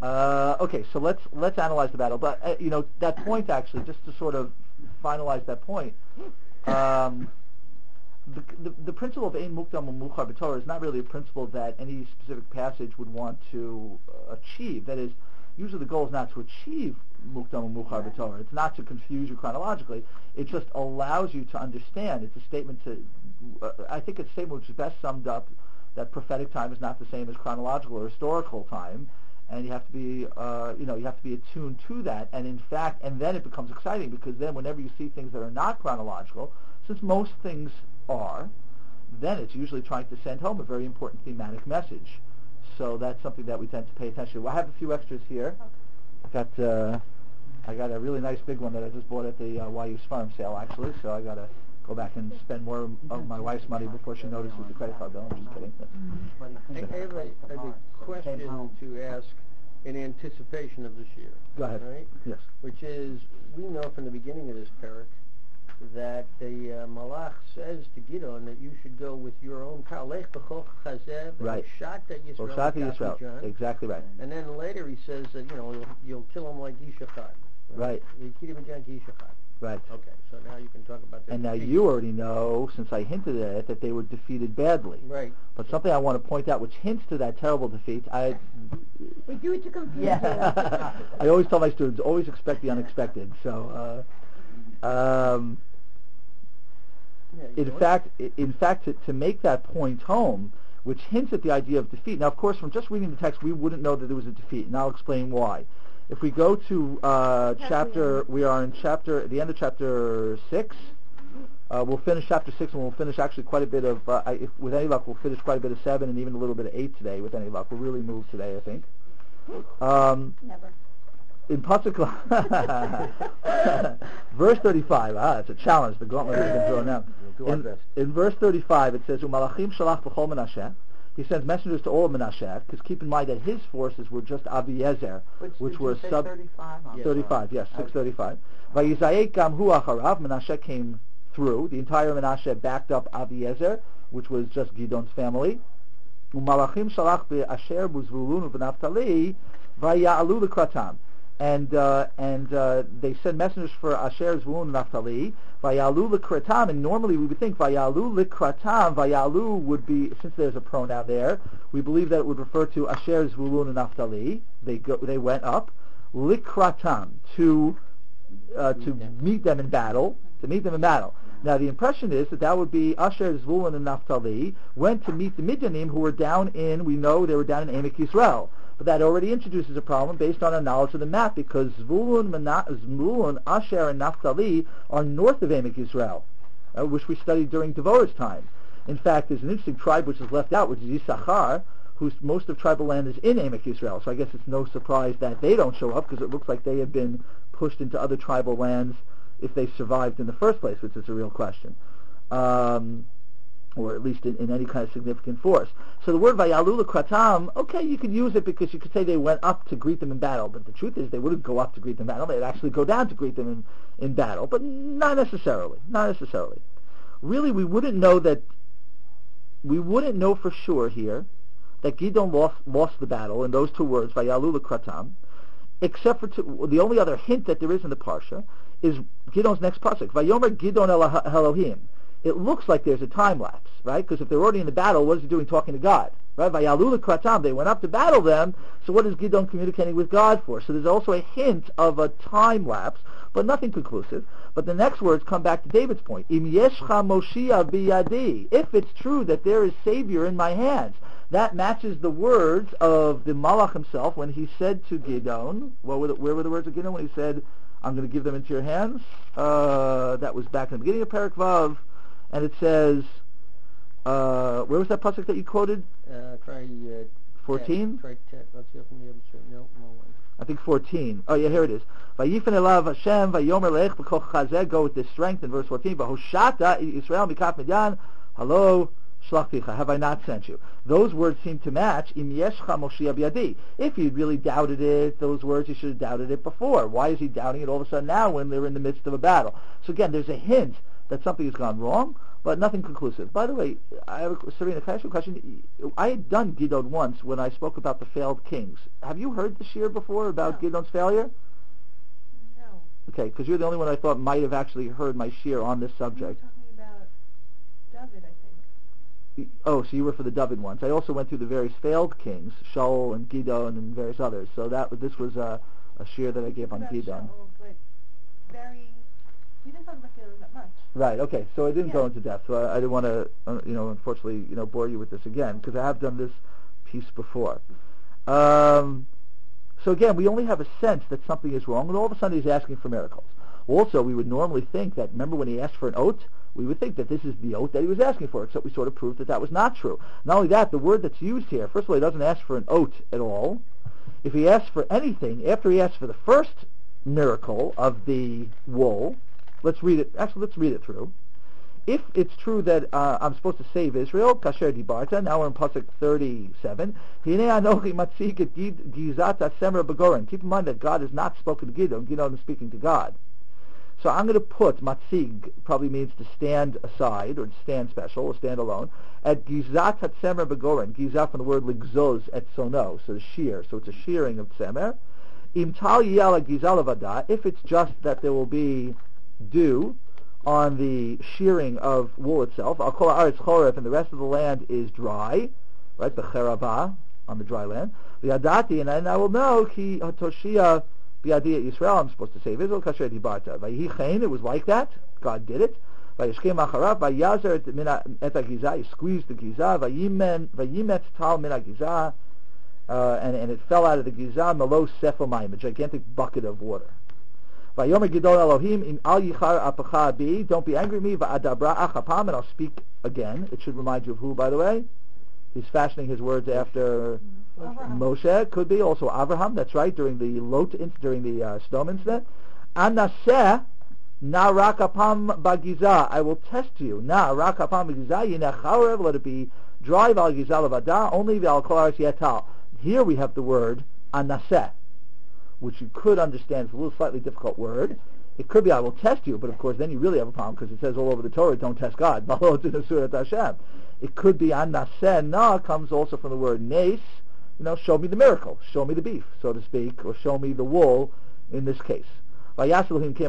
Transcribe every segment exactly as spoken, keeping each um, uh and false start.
Uh, okay, so let's let's analyze the battle. But uh, you know that point actually, just to sort of finalize that point, um, the, the the principle of ein mukdam u'muchar b'Torah is not really a principle that any specific passage would want to uh, achieve. That is, usually the goal is not to achieve mukdam u'muchar b'Torah. It's not to confuse you chronologically. It just allows you to understand. It's a statement to. Uh, I think it's a statement which is best summed up that prophetic time is not the same as chronological or historical time. And you have to be, uh, you know, you have to be attuned to that. And in fact, and then it becomes exciting because then whenever you see things that are not chronological, since most things are, then it's usually trying to send home a very important thematic message. So that's something that we tend to pay attention to. Well, I have a few extras here. I got, uh, I got a really nice big one that I just bought at the uh, Y U farm sale, actually. So I got to go back and spend more of my wife's money before she notices the credit card bill. I'm just kidding. I have a, I have a question to ask in anticipation of this year. Go ahead. Right? Yes. Which is, we know from the beginning of this parak that the uh, Malach says to Gidon that you should go with your own power. Lech b'chol chazeh Right. Shata Yisrael. Oshata Yisrael. Exactly right. And then later he says that, you know, you'll, you'll kill him like Yishachar. Right. Right. Okay, so now you can talk about that. And now you already know, since I hinted at it, that they were defeated badly. Right. But something I want to point out, which hints to that terrible defeat, I... We do it to confuse yeah. I always tell my students, always expect the unexpected. So, uh, um, yeah, in fact, in fact, to, to make that point home, which hints at the idea of defeat. Now, of course, from just reading the text, we wouldn't know that there was a defeat, and I'll explain why. If we go to uh, chapter, we are in chapter, at the end of chapter six. Uh, we'll finish chapter six, and we'll finish actually quite a bit of, uh, if, with any luck, we'll finish quite a bit of seven and even a little bit of eight today. With any luck, we'll really move today, I think. Um, Never. In Pasuk, verse thirty-five. Ah, it's a challenge. The gauntlet has been thrown out. In, in verse thirty-five, it says, "Umalachim shalach b'chol Menashe." He sends messengers to all of Menashe, because keep in mind that his forces were just Abiezer, which, which were sub thirty-five. thirty-five, yes, six thirty-five. Vayizayek gam hu acharav. Menashe came through. The entire Menashe backed up Abiezer, which was just Gidon's family. Umalachim shalach be'asher b'zvulun u'b'naftali vaya'alu l'kratam. And uh, and uh, they send messengers for Asher, Zvulun, and Naphtali. Vayalu l'kratam, and normally we would think Vayalu l'kratam. Vayalu would be, since there's a pronoun there, we believe that it would refer to Asher, Zvulun, and Naphtali. They go, they went up l'kratam to uh, to meet them in battle. To meet them in battle. Now the impression is that that would be Asher, Zvulun, and Naphtali went to meet the Midianim, who were down in, we know they were down in Emek Yisrael. But that already introduces a problem based on our knowledge of the map, because Zvulun, Zvulun, Asher, and Naphtali are north of Emek Yisrael, uh, which we studied during Devorah's time. In fact, there's an interesting tribe which is left out, which is Yisachar, whose most of tribal land is in Emek Yisrael. So I guess it's no surprise that they don't show up, because it looks like they have been pushed into other tribal lands if they survived in the first place, which is a real question. Um, or at least in, in any kind of significant force. So the word Vayalu l'kratam, okay, you could use it because you could say they went up to greet them in battle, but the truth is they wouldn't go up to greet them in battle, they'd actually go down to greet them in, in battle, but not necessarily, not necessarily. Really, we wouldn't know that, we wouldn't know for sure here that Gidon lost, lost the battle in those two words, Vayalu l'kratam, except for two, the only other hint that there is in the Parsha is Gidon's next pasuk, Vayomer Gidon el Elohim. It looks like there's a time lapse, right? Because if they're already in the battle, what is he doing talking to God? Right? Vayalu l'kratam, they went up to battle them, so what is Gidon communicating with God for? So there's also a hint of a time lapse, but nothing conclusive. But the next words come back to David's point. Im yeshcha Moshiach biyadi. If it's true that there is Savior in my hands, that matches the words of the Malach himself when he said to Gidon, what were the, where were the words of Gidon when he said, I'm going to give them into your hands? Uh, that was back in the beginning of Perek Vav. And it says, uh, where was that pasuk that you quoted? Uh, try uh, fourteen? Try ten. Let's see if we have a no, no one. I think fourteen. Oh yeah, here it is. Vayifan elav Hashem vayomer leich b'koch chazeh, go with this strength in verse fourteen. Vahoshata Yisrael mikaf Midian, hello, shlachticha, have I not sent you? Those words seem to match im yeshcha Moshiach biyadi. If he really doubted it, those words, he should have doubted it before. Why is he doubting it all of a sudden now when they're in the midst of a battle? So again, there's a hint that something has gone wrong, but nothing conclusive. By the way, I have a, Serena, can I ask you a question? I had done Gidon once when I spoke about the failed kings. Have you heard the shir before about No. Gidon's failure? No. Okay, because you're the only one I thought might have actually heard my shir on this You were subject. talking about David, I think. Oh, so you were for the David ones. I also went through the various failed kings, Shaul and Gidon and various others. So that this was a, a shir that I gave on About Gidon. Shaul, but very, you didn't talk about Gidon that much. Right. Okay. So I didn't go Yeah. into depth. So I, I didn't want to, uh, you know, unfortunately, you know, bore you with this again because I have done this piece before. Um, so again, we only have a sense that something is wrong, and all of a sudden he's asking for miracles. Also, we would normally think that, remember when he asked for an oath, we would think that this is the oath that he was asking for, except we sort of proved that that was not true. Not only that, the word that's used here, first of all, he doesn't ask for an oath at all. If he asks for anything, after he asks for the first miracle of the wool, let's read it, actually let's read it through. If it's true that uh, I'm supposed to save Israel, kasher dibarta, now we're in Pasuk thirty-seven, Hinei anochi matzik et gizat hasemer begoren. Keep in mind that God has not spoken to Gidon, Gidon is speaking to God. So I'm going to put, matzig probably means to stand aside, or to stand special, or stand alone, at gizat hatsemer begoren, gizat from the word ligzoz et sono, so the shear, so it's a shearing of tsemer. Im tal yala gizal avada, if it's just that there will be dew on the shearing of wool itself, I'll call it aretz choref, and the rest of the land is dry, right, the cherabah, on the dry land. V'yadati, and then I will know, ki hatoshia b'yadi Yisrael, I'm supposed to save Israel, kasher dibarta. Vayhi chen, it was like that, God did it. Vayishkem acharav, vayazer et ha'gizah, he squeezed the gizah, vayimen, vayimet tal min ha'gizah, uh, and, and it fell out of the gizah, melo sephomayim, a gigantic bucket of water. Vayomer Gidon Elohim im al yichar apacha bi. Don't be angry at me. Va'adabra achapam, and I'll speak again. It should remind you of who, by the way? He's fashioning his words after Abraham. Moshe. Could be also Abraham. That's right. During the Lot, during the uh, Sodom incident. Anaseh na rakapam bagiza. I will test you. Na rakapam bagiza yinecharev. Let it be dry val gizal avada. Only val kolaris yetal. Here we have the word anaseh, which you could understand. It's a little slightly difficult word. It could be, I will test you, but of course then you really have a problem because it says all over the Torah, don't test God. It could be, anaseh na comes also from the word nes, you know, show me the miracle, show me the beef, so to speak, or show me the wool in this case. Not only is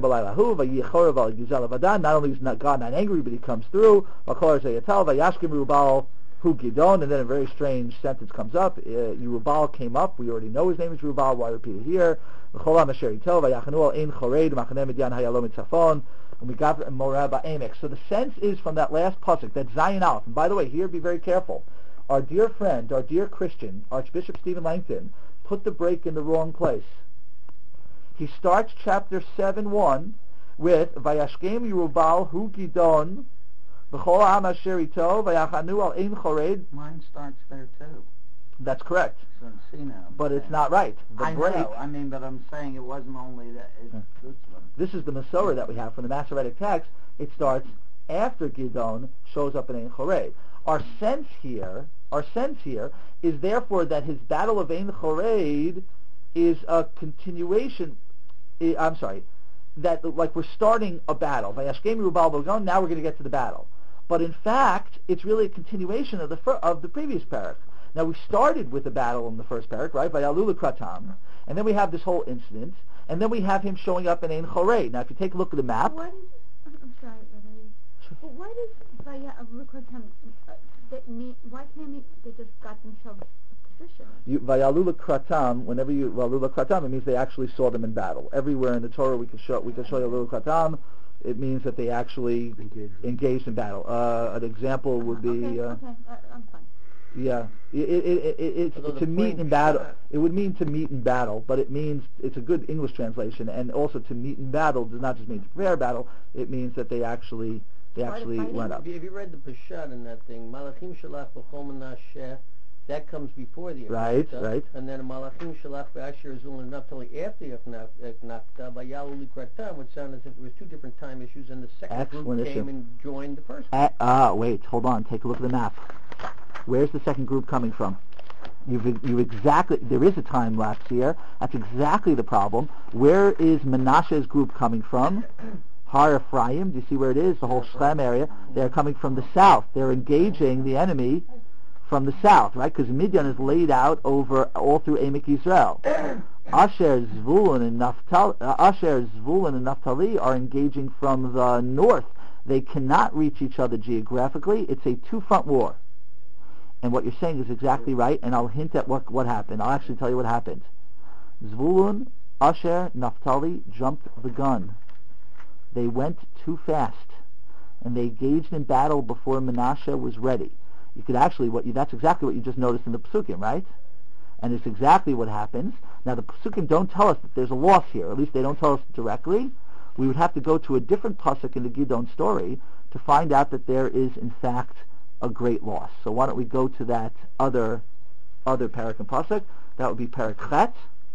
not God not angry, but he comes through. Who Gidon, and then a very strange sentence comes up. Uh, Yerubal came up. We already know his name is Yerubal. Why repeat it here? And we got Moreh Amek. So the sense is from that last pasuk, that Zayin Aleph. And by the way, here be very careful. Our dear friend, our dear Christian, Archbishop Stephen Langton, put the break in the wrong place. He starts chapter seven one with Vayashkem Yerubal Hu Gidon. Mine starts there too. That's correct. So see now. But it's not right. The I break, know. I mean, but I'm saying it wasn't only that. It's Yeah. this one. This is the Masorah that we have from the Masoretic text. It starts after Gidon shows up in Ein Chored. Our sense here, our sense here is therefore that his battle of Ein Chored is a continuation. I'm sorry. That like we're starting a battle. Vayashkem Yerubal Bogon. Now we're going to get to the battle. But in fact, it's really a continuation of the fir- of the previous parak. Now we started with the battle in the first parak, right? Vayalu Kratam, and then we have this whole incident, and then we have him showing up in Ein Chored. Now, if you take a look at the map, Why does, I'm sorry, but I, why does Vayalu Kratam, uh, that mean, why can't they, they just got themselves positioned? you, Vayalu Kratam. Whenever you Vayalu Kratam, it means they actually saw them in battle. Everywhere in the Torah, we can show we can show Vayalu Kratam. It means that they actually engaged, engaged in battle. Uh, an example would be, Okay, uh, okay, uh, I'm fine. yeah, it, it, it, it, it's Although to the meet point in battle. shot- It would mean to meet in battle, but it means it's a good English translation. And also, to meet in battle does not just mean to prepare battle. It means that they actually they Part of actually fighting? went up. If you, if you read the Peshat in that thing, Malachim Shalach B'chol Menashe, that comes before the Right, Yefnata, right. And then Malachim Shalach B'Asher Zul and Naphtali after Yefnata, Vayalu Likratam, would sound as if it was two different time issues, and the second Excellent group issue. came and joined the first group. Uh, ah, wait, hold on. Take a look at the map. Where's the second group coming from? You've you exactly. There is a time lapse here. That's exactly the problem. Where is Menashe's group coming from? Har Ephraim, do you see where it is? The whole Shem area. They're coming from the south. They're engaging the enemy from the south, right? Because Midian is laid out over all through Emek Yisrael. Asher, Zvulun, and Naphtali, uh, Asher, Zvulun, and Naphtali are engaging from the north. They cannot reach each other geographically. It's a two-front war. And what you're saying is exactly right, and I'll hint at what, what happened. I'll actually tell you what happened. Zvulun, Asher, Naphtali jumped the gun. They went too fast, and they engaged in battle before Menashe was ready. You could actually, what you, that's exactly what you just noticed in the Pesukim, right? And it's exactly what happens. Now, the Pesukim don't tell us that there's a loss here. At least they don't tell us directly. We would have to go to a different pasuk in the Gidon story to find out that there is, in fact, a great loss. So why don't we go to that other other parak and pasuk? That would be parak chet.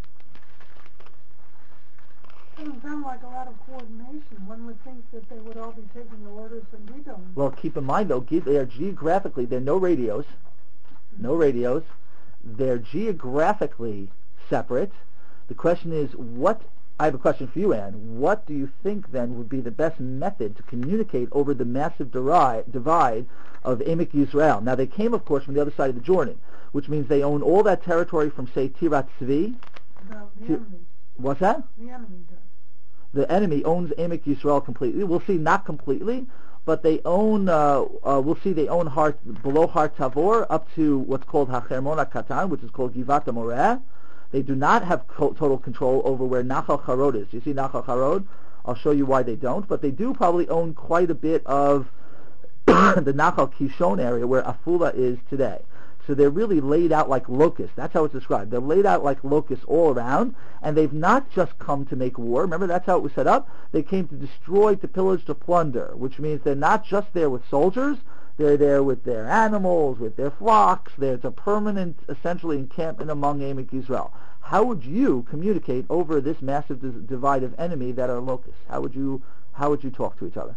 Doesn't sound like a lot of coordination. One would think that they would all be taking the orders from Gidon. Well, keep in mind, though, they are geographically, there are no radios. No radios. They're geographically separate. The question is, what, I have a question for you, Anne. What do you think, then, would be the best method to communicate over the massive deri- divide of Emek Yisrael? Now, they came, of course, from the other side of the Jordan, which means they own all that territory from, say, Tirat Tzvi. No, the to, enemy. What's that? The enemy does. The enemy owns Emek Yisrael completely. We'll see, not completely, but they own, uh, uh, we'll see they own Har, below Har Tavor up to what's called HaChermon HaKatan, which is called Givat HaMoreh. They do not have co- total control over where Nachal Charod is. You see Nachal Charod? I'll show you why they don't, but they do probably own quite a bit of the Nachal Kishon area where Afula is today. So they're really laid out like locusts. That's how it's described. They're laid out like locusts all around, and they've not just come to make war. Remember, that's how it was set up. They came to destroy, to pillage, to plunder, which means they're not just there with soldiers. They're there with their animals, with their flocks. There's a permanent, essentially, encampment among Emek Yisrael. How would you communicate over this massive dis- divide of enemy that are locusts? How would you how would you talk to each other?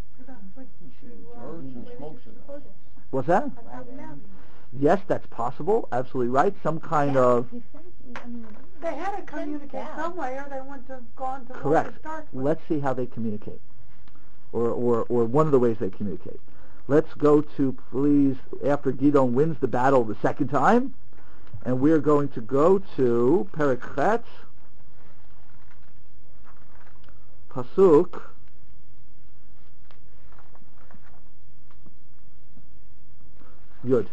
What's that? Yes, that's possible. Absolutely right. Some kind of... They had to communicate some way, or they wouldn't have gone to war Correct. to start with. Let's see how they communicate, or, or, or one of the ways they communicate. Let's go to, please, after Gidon wins the battle the second time, and we're going to go to Perek Chet, Pasuk Yud.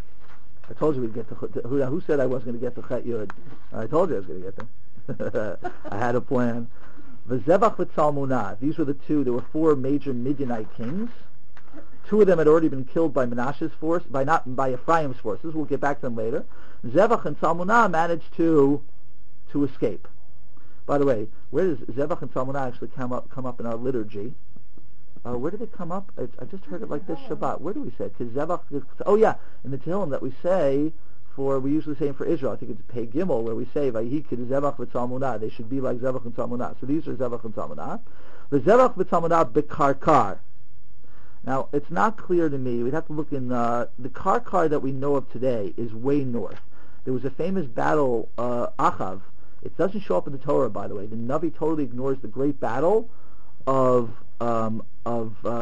I told you we'd get to, who, who said I wasn't going to get to Chet Yud? I told you I was going to get there. I had a plan. V'zevach v'tzalmunah. These were the two. There were four major Midianite kings. Two of them had already been killed by Menashe's force, by not by Ephraim's forces. We'll get back to them later. Zevach and Salmunah managed to to escape. By the way, where does Zevach and Salmunah actually come up come up in our liturgy? Uh, where did it come up? I, I just heard it like this Shabbat. Where do we say it? Because Zevach, oh yeah, in the Tehillim that we say for, we usually say for Israel, I think it's Pei Gimel, where we say Vayikid Zevach v'Tzalmunah. They should be like Zevach and Tzalmunah. So these are Zevach and Tzalmunah. The Zevach v'Tzalmunah b'Karkar. Now, it's not clear to me. We'd have to look in, uh, the Karkar that we know of today is way north. There was a famous battle, uh, Achav. It doesn't show up in the Torah, by the way. The Navi totally ignores the great battle of, um, of, uh,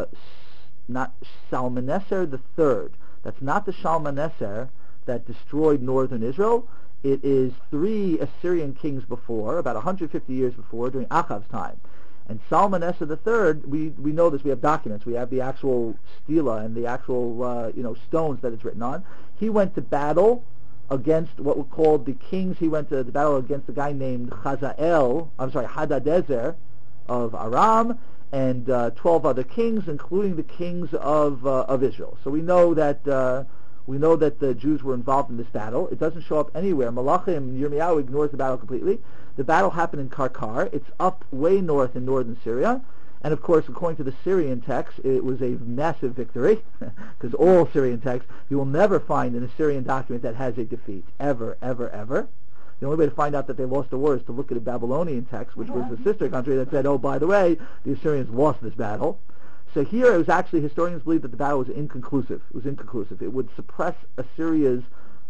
not Shalmaneser the third. That's not the Shalmaneser that destroyed northern Israel. It is three Assyrian kings before, about one hundred fifty years before, during Achav's time. And Shalmaneser the third, we, we know this, we have documents, we have the actual stela and the actual, uh, you know, stones that it's written on. He went to battle against what were called the kings. He went to the battle against a guy named Chazael, I'm sorry, Hadadezer of Aram, and uh, twelve other kings, including the kings of uh, of Israel. So we know that uh, we know that the Jews were involved in this battle. It doesn't show up anywhere. Malachim, Yirmiyahu ignores the battle completely. The battle happened in Karkar. It's up way north in northern Syria. And of course, according to the Syrian text, it was a massive victory, because all Syrian texts, you will never find an Assyrian document that has a defeat, ever, ever, ever. The only way to find out that they lost the war is to look at a Babylonian text, which was the sister country, that said, oh, by the way, the Assyrians lost this battle. So here it was actually, historians believe that the battle was inconclusive. It was inconclusive. It would suppress Assyria's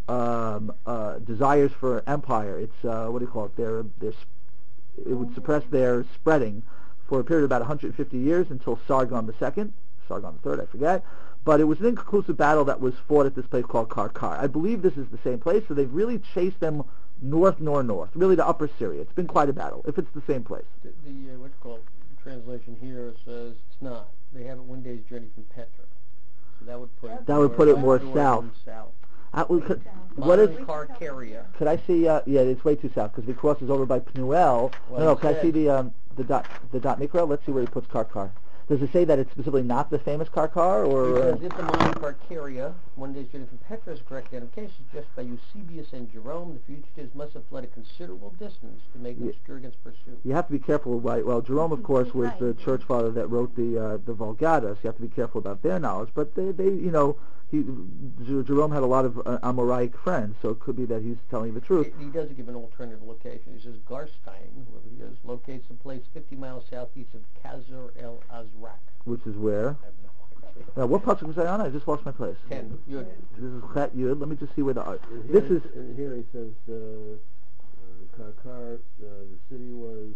um, uh, desires for empire. It's, uh, what do you call it, their, their, it would suppress their spreading for a period of about one hundred fifty years until Sargon the Second, Sargon the Third, I forget. But it was an inconclusive battle that was fought at this place called Karkar. I believe this is the same place, so they've really chased them north, nor north, really to Upper Syria. It's been quite a battle, if it's the same place. The, the uh, what's called translation here says it's not. They have it one day's journey from Petra, so that would put it that would put it more south. south. Uh, well, could, what is Karkaria? Could I see? Uh, yeah, it's way too south because if he crosses over by Pnuel. Well, no, no. Can said, I see the um, the dot the dot mikra? Let's see where he puts Karkar. Does it say that it's specifically not the famous Karkar, or? Because if the modern Karkaria, one day's journey from Petra, is correct identification, suggested by Eusebius and Jerome, the fugitives must have fled a considerable distance to make them Yeah. secure against pursuit. You have to be careful. Why? Well, Jerome, of course, was the church father that wrote the uh, the Vulgata, so you have to be careful about their knowledge. But they, they you know, he J- Jerome had a lot of uh, Amoraic friends, so it could be that he's telling the truth. He, he does give an alternative location. He says Garstein, where he is, locates a place fifty miles southeast of Khazar el Azraq. Which is where? I have no idea. Now, what pasuk was I on? I just lost my place. Ten. Yud. This is Chet Yud. Let me just see where the. Uh, And this here- is. and here he says uh, uh, Karkar, uh, the city was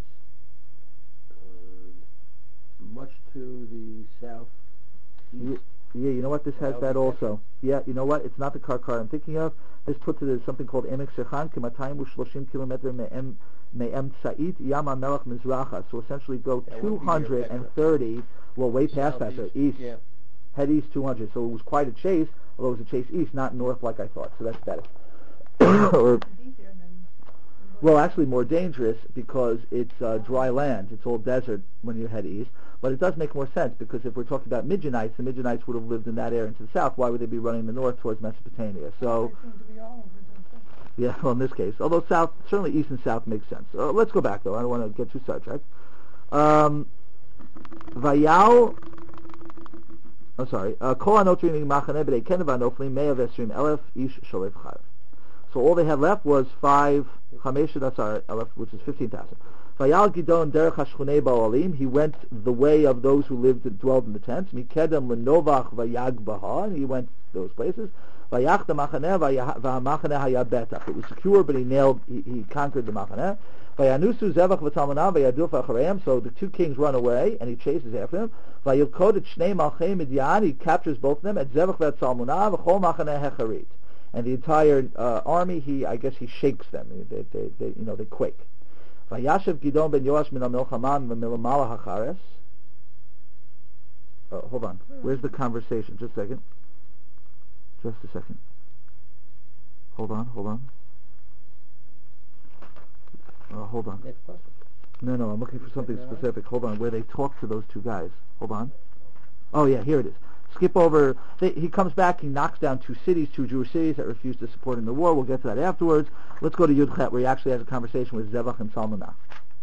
uh, much to the south Ye- east. Yeah, you know what? This has That would that be also. Yeah, you know what? It's not the Karkar I'm thinking of. This puts it as something called Emek Shechan, Kematayim Ushloshim Kilometer Me'em Me'em Tzait Yam HaMelech Mizracha. So essentially go That would be two near hundred thirty, Petra. well, way past Southeast, Petra, east, Yeah. head east two hundred. So it was quite a chase, although it was a chase east, not north like I thought. So that's better. or, well, actually more dangerous because it's uh, dry land. It's all desert when you head east. But it does make more sense because if we're talking about Midianites, the Midianites would have lived in that area into the south. Why would they be running the north towards Mesopotamia? So, They seem to be all over, don't they? yeah, well, in this case, although south, certainly east and south makes sense. Uh, let's go back though. I don't want to get too sidetracked. Um, Vayal. I'm sorry. Kol hanotrim mimachane b'nei Keneva noflim mea v'esrim elef ish sholev chayav. So all they had left was five chamesh dasar elef, which is fifteen thousand. Vayal Gidon derech hashchunei ba'olim. He went the way of those who lived and dwelled in the tents. Mikedem lenovach vayag baha. And he went those places. Vayach the machaneh v'hamachaneh hayad betach. It was secure, but he nailed. He, he conquered the machaneh. Vayanusu zevach v'talmanah vayaduf achareim. So the two kings run away, and he chases after them. Vayilkod et shnei malchei Midian. He captures both of them at zevach v'talmanah v'chol machaneh hecharit. And the entire uh, army, he I guess he shakes them. They, they, they, you know, they quake. Vayashav Gidon ben Yoash min ha-milchama v'milamala hachares. Oh, hold on. Where's the conversation? Just a second. Just a second. Hold on, hold on. Uh, hold on. Next question. No, no, I'm looking for something specific. Hold on, where they talk to those two guys. Hold on. Oh, yeah, here it is. Skip over. They, he comes back. He knocks down two cities, two Jewish cities that refused to support him in the war. We'll get to that afterwards. Let's go to Yud Chet, where he actually has a conversation with Zevach and Salmunah.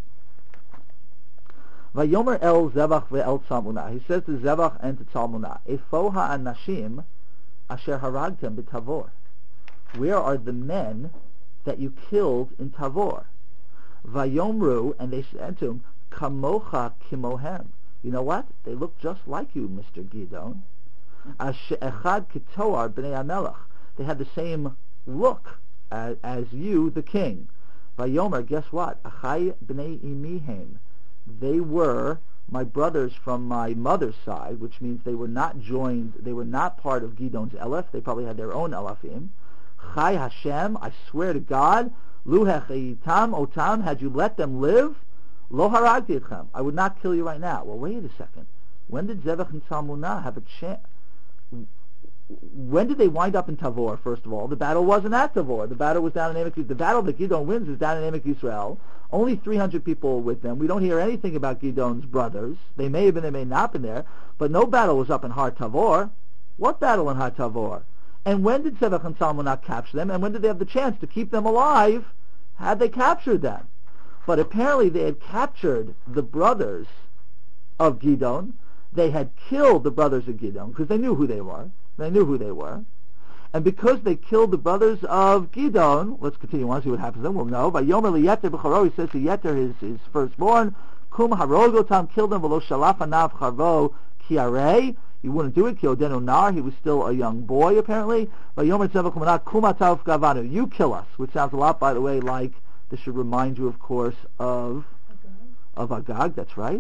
Vayomer el Zevach ve'el Salmunah. He says to Zevach and to Salmunah, Efo ha'anashim asher haragtem b'Tavor. Where are the men that you killed in Tavor? Vayomru, and they said to him, Kamocha kimohem. You know what? They look just like you, Mister Gidon. Echad kitoar b'nei Amelach. They had the same look as, as you, the king. Vayomer, guess what? Achai b'nei imihem. They were my brothers from my mother's side, which means they were not joined, they were not part of Gidon's Elef. They probably had their own Elafim. Chai Hashem, I swear to God, Lu hechayitam otam, had you let them live, Lo haragti etchem, I would not kill you right now. Well, wait a second. When did Zevach and Salmunah have a chance? When did they wind up in Tavor, first of all? The battle wasn't at Tavor. The battle was down in Emek Yisrael. The battle that Gidon wins is down in Emek Yisrael. Only three hundred people with them. We don't hear anything about Gidon's brothers. They may have been, they may not have been there. But no battle was up in Har Tavor. What battle in Har Tavor? And when did Zevach and Salmunah capture them? And when did they have the chance to keep them alive had they captured them? But apparently they had captured the brothers of Gidon. They had killed the brothers of Gidon because they knew who they were. They knew who they were. And because they killed the brothers of Gidon, let's continue on, see what happens then, we'll know. By Yomer Yeter B'charo, he says to Yeter, his, his firstborn, Kum Harogotam, killed them, V'lo Shalaf Anav Chavo Kiarei. He wouldn't do it. Kiodenu Nar, he was still a young boy apparently. By Yomer Tzevach Kumanat, Kum Atav Gavanu, you kill us, which sounds a lot, by the way, like, this should remind you, of course, of of Agag, that's right.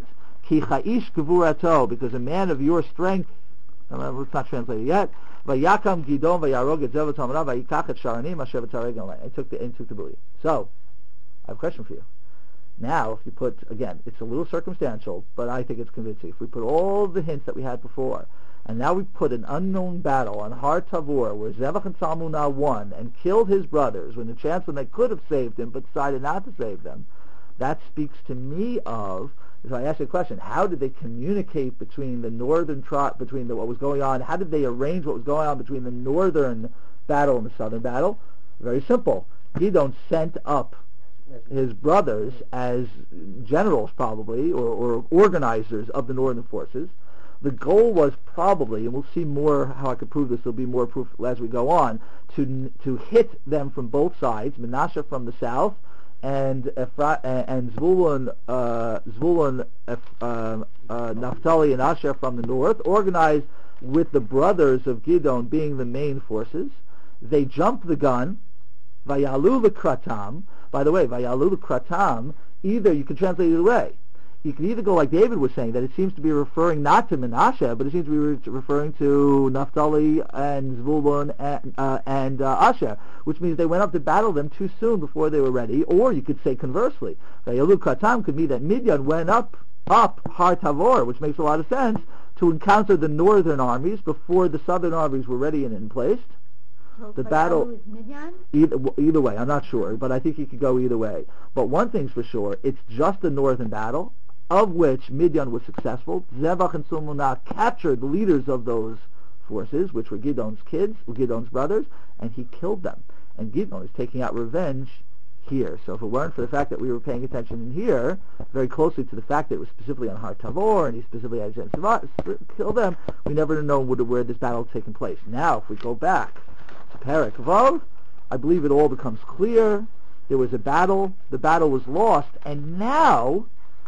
Ki cha'ish gevurato, because a man of your strength, let's not translate it yet, Vayakam Gidon vayarog et zev v'tamarav vayikach et sharanim asher v'tareg alay. I took the, and took the booty. So, I have a question for you. Now, if you put, again, it's a little circumstantial, but I think it's convincing. If we put all the hints that we had before, and now we put an unknown battle on Har Tavor, where Zevach and Salmunah won and killed his brothers, when the chance when they could have saved him, but decided not to save them, that speaks to me of, so I asked you a question, how did they communicate between the northern trot, between the, what was going on, how did they arrange what was going on between the northern battle and the southern battle? Very simple. Gidon sent up his brothers as generals probably, or, or organizers of the northern forces. The goal was probably, and we'll see more how I could prove this, there'll be more proof as we go on, to to hit them from both sides, Menashe from the south, and Ephra- and Zvulun, uh, Zvulun uh, uh, Naphtali, and Asher from the north, organized with the brothers of Gidon being the main forces. They jumped the gun, Vayalu l'kratam. By the way, Vayalu l'kratam, either, you can translate it either way. You can either go like David was saying, that it seems to be referring not to Menashe, but it seems to be re- referring to Naphtali and Zvulun and, uh, and uh, Asher, which means they went up to battle them too soon before they were ready. Or you could say conversely, Vayalu l'kratam could mean that Midian went up, up Har Tavor, which makes a lot of sense, to encounter the northern armies before the southern armies were ready and in place. So The Vayalu battle, is Midian? either, either way, I'm not sure, but I think you could go either way. But one thing's for sure, it's just a northern battle, of which Midian was successful. Zevach and Salmunah captured the leaders of those forces, which were Gidon's kids, Gidon's brothers, and he killed them. And Gidon is taking out revenge here. So if it weren't for the fact that we were paying attention in here, very closely to the fact that it was specifically on Har Tavor, and he specifically had to kill them, we never would have known where this battle had taken place. Now, if we go back to Perek Vav, I believe it all becomes clear. There was a battle, the battle was lost, and now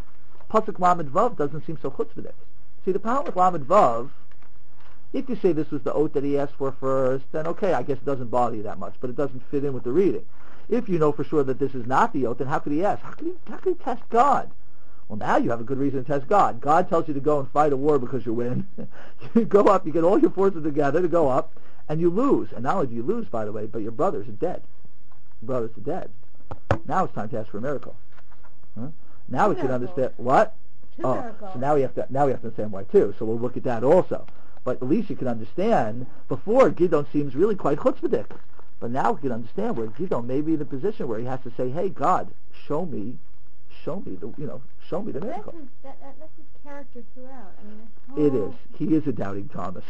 Pasuk Lamed Vav doesn't seem so chutzpahdik. See, the problem with Lamed Vav, if you say this was the oath that he asked for first, then okay, I guess it doesn't bother you that much, but it doesn't fit in with the reading. If you know for sure that this is not the oath, then how could he ask? How could he, how could he test God? Well, now you have a good reason to test God. God tells you to go and fight a war because you win. You go up, you get all your forces together to go up, and you lose. And not only do you lose, by the way, but your brothers are dead. Your brothers are dead. Now it's time to ask for a miracle. Huh? Now we can understand what? Two oh, miracles. so now we have to now we have to understand why too. So we'll look at that also. But at least you can understand. Before, Gidon seems really quite chutzpahdik, but now we can understand where Gidon may be in a position where he has to say, "Hey, God, show me, show me the you know, show me the That's miracle." his, that, that, that's his character throughout. I mean, this whole... It is. He is a doubting Thomas.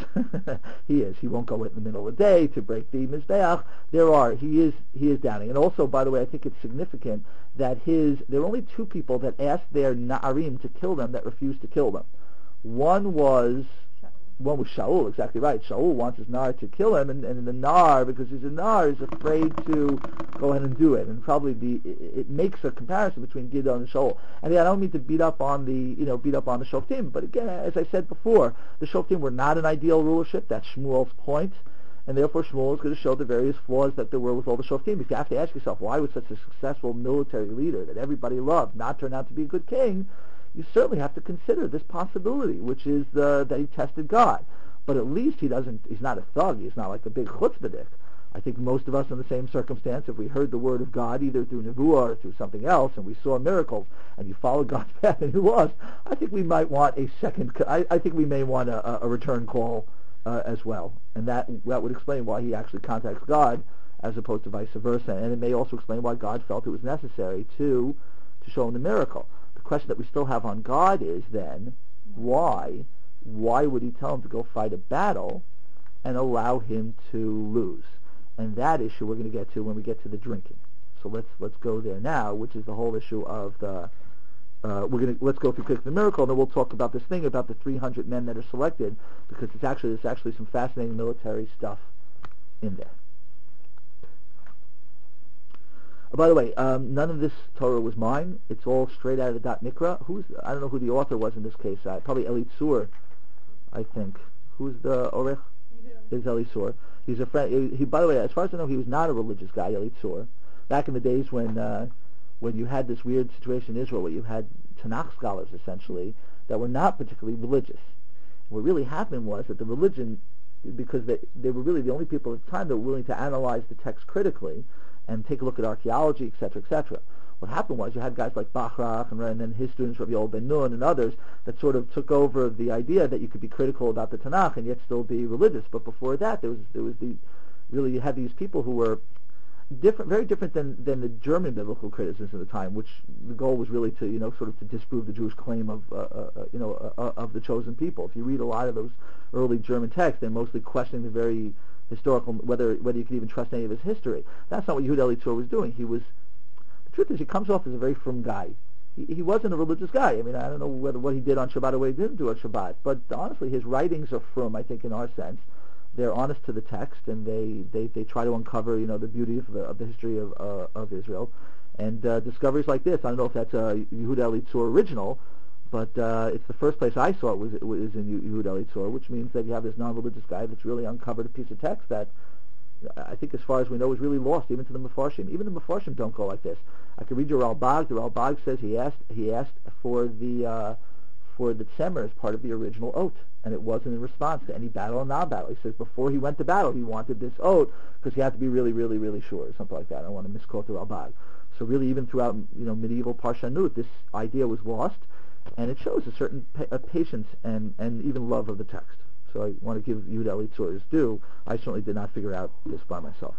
He is. He won't go in the middle of the day to break the Mizbeach. There are. He is. He is doubting. And also, by the way, I think it's significant that his. There are only two people that asked their Na'arim to kill them that refused to kill them. One was. One was Shaul, exactly right. Shaul wants his Nar to kill him, and, and the Nar, because he's a Nar, is afraid to go ahead and do it. And probably the it, it makes a comparison between Gidon and Shaul. And again, I don't mean to beat up on the you know beat up on the Shoftim, but again, as I said before, the Shoftim were not an ideal rulership. That's Shmuel's point, and therefore Shmuel is going to show the various flaws that there were with all the Shoftim. But you have to ask yourself, why was such a successful military leader that everybody loved not turn out to be a good king? You certainly have to consider this possibility, which is the, that he tested God. But at least he doesn't, he's not a thug, he's not like a big chutzpahdik. I think most of us in the same circumstance, if we heard the word of God either through Nevuah or through something else, and we saw miracles, and you followed God's path and you lost, I think we might want a second, I, I think we may want a, a return call uh, as well. And that, that would explain why he actually contacts God as opposed to vice versa. And it may also explain why God felt it was necessary to, to show him the miracle. The question that we still have on God is then, why? Why would he tell him to go fight a battle and allow him to lose? And that issue we're going to get to when we get to the drinking. So let's let's go there now, which is the whole issue of the. Uh, we're going to let's go through quick the miracle, and then we'll talk about this thing about the three hundred men that are selected, because it's actually there's actually some fascinating military stuff in there. Oh, by the way, um, none of this Torah was mine. It's all straight out of the Dot Mikra. Who's I don't know who the author was in this case. Uh, probably Eli Tzur, I think. Who's the Orech? Is Eli Tzur. He's a friend. He, by the way, as far as I know, he was not a religious guy, Eli Tzur. Back in the days when uh, when you had this weird situation in Israel where you had Tanakh scholars, essentially, that were not particularly religious. What really happened was that the religion, because they, they were really the only people at the time that were willing to analyze the text critically and take a look at archaeology, et cetera, et cetera. What happened was you had guys like Bachrach and, and then his students, Rabbi Yoel Ben Nun and others, that sort of took over the idea that you could be critical about the Tanakh and yet still be religious. But before that, there was there was the really you had these people who were different, very different than, than the German biblical criticism at the time, which the goal was really to you know sort of to disprove the Jewish claim of uh, uh, you know uh, of the chosen people. If you read a lot of those early German texts, they're mostly questioning the very historical whether whether you could even trust any of his history. That's not what Yehuda Elitzur was doing. He was The truth is, he comes off as a very frum guy. He, he wasn't a religious guy. I mean, I don't know whether what he did on Shabbat or what he didn't do on Shabbat, but honestly, his writings are frum, I think, in our sense. They're honest to the text, and they, they, they try to uncover, you know, the beauty of the, of the history of uh, of Israel. And uh, discoveries like this, I don't know if that's a Yehuda Elitzur original, but uh, it's the first place I saw it was, it was in Yehuda Elitzur, which means that you have this non-religious guy that's really uncovered a piece of text that I think, as far as we know, is really lost, even to the Mefarshim. Even the Mefarshim don't go like this. I can read you Ralbag. The Ralbag says he asked he asked for the uh, for the Tzemer as part of the original oath, and it wasn't in response to any battle or non-battle. He says before he went to battle, he wanted this oath because he had to be really, really, really sure, or something like that. I don't want to misquote the Ralbag. So really, even throughout you know medieval Parshanut, this idea was lost, and it shows a certain pa- a patience and, and even love of the text. So I want to give Yehuda Elitzur his due. I certainly did not figure out this by myself.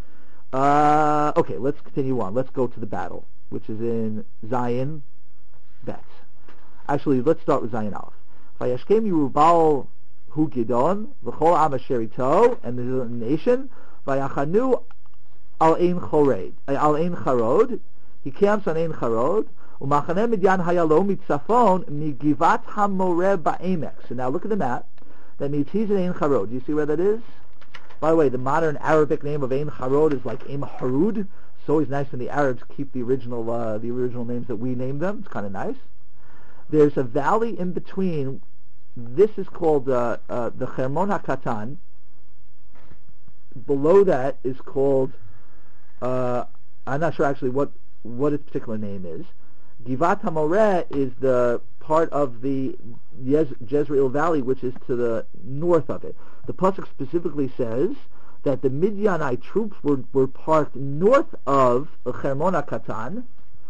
Uh, okay, let's continue on. Let's go to the battle, which is in Zion Bet. Actually, let's start with Zion Aleph. Vayashkem Yerubal Hu Gidon v'chol am asher ito, and the nation vayachanu al ein chored al ein charod. He camps on ein charod. Umachaneh midyan hayalo mitzafon migivat hamoreh ba'emek. So now look at the map. That means he's in Ein Charod. Do you see where that is? By the way, the modern Arabic name of Ein Charod is like Ein Harud. It's always nice when the Arabs keep the original uh, the original names that we name them. It's kind of nice. There's a valley in between. This is called uh, uh, the Chermon HaKatan. Below that is called, uh, I'm not sure actually what, what its particular name is. Givat HaMoreh is the part of the Yez- Jezreel Valley, which is to the north of it. The pasuk specifically says that the Midianite troops were, were parked north of Chermon HaKatan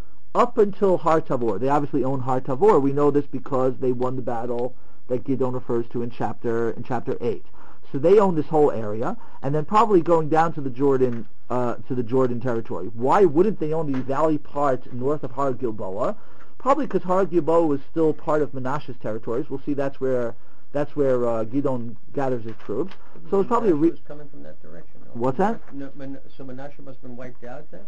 up until Har Tavor. They obviously own Har Tavor. We know this because they won the battle that Gidon refers to in chapter in chapter eight. So they own this whole area, and then probably going down to the Jordan uh, to the Jordan territory. Why wouldn't they own these valley parts north of Har Gilboa? Probably because Har Gilboa was still part of Menashe's territories. We'll see that's where that's where uh, Gidon gathers his troops. So it's probably a re- was coming from that direction. No? What's that? No, Man- so Menashe must have been wiped out then?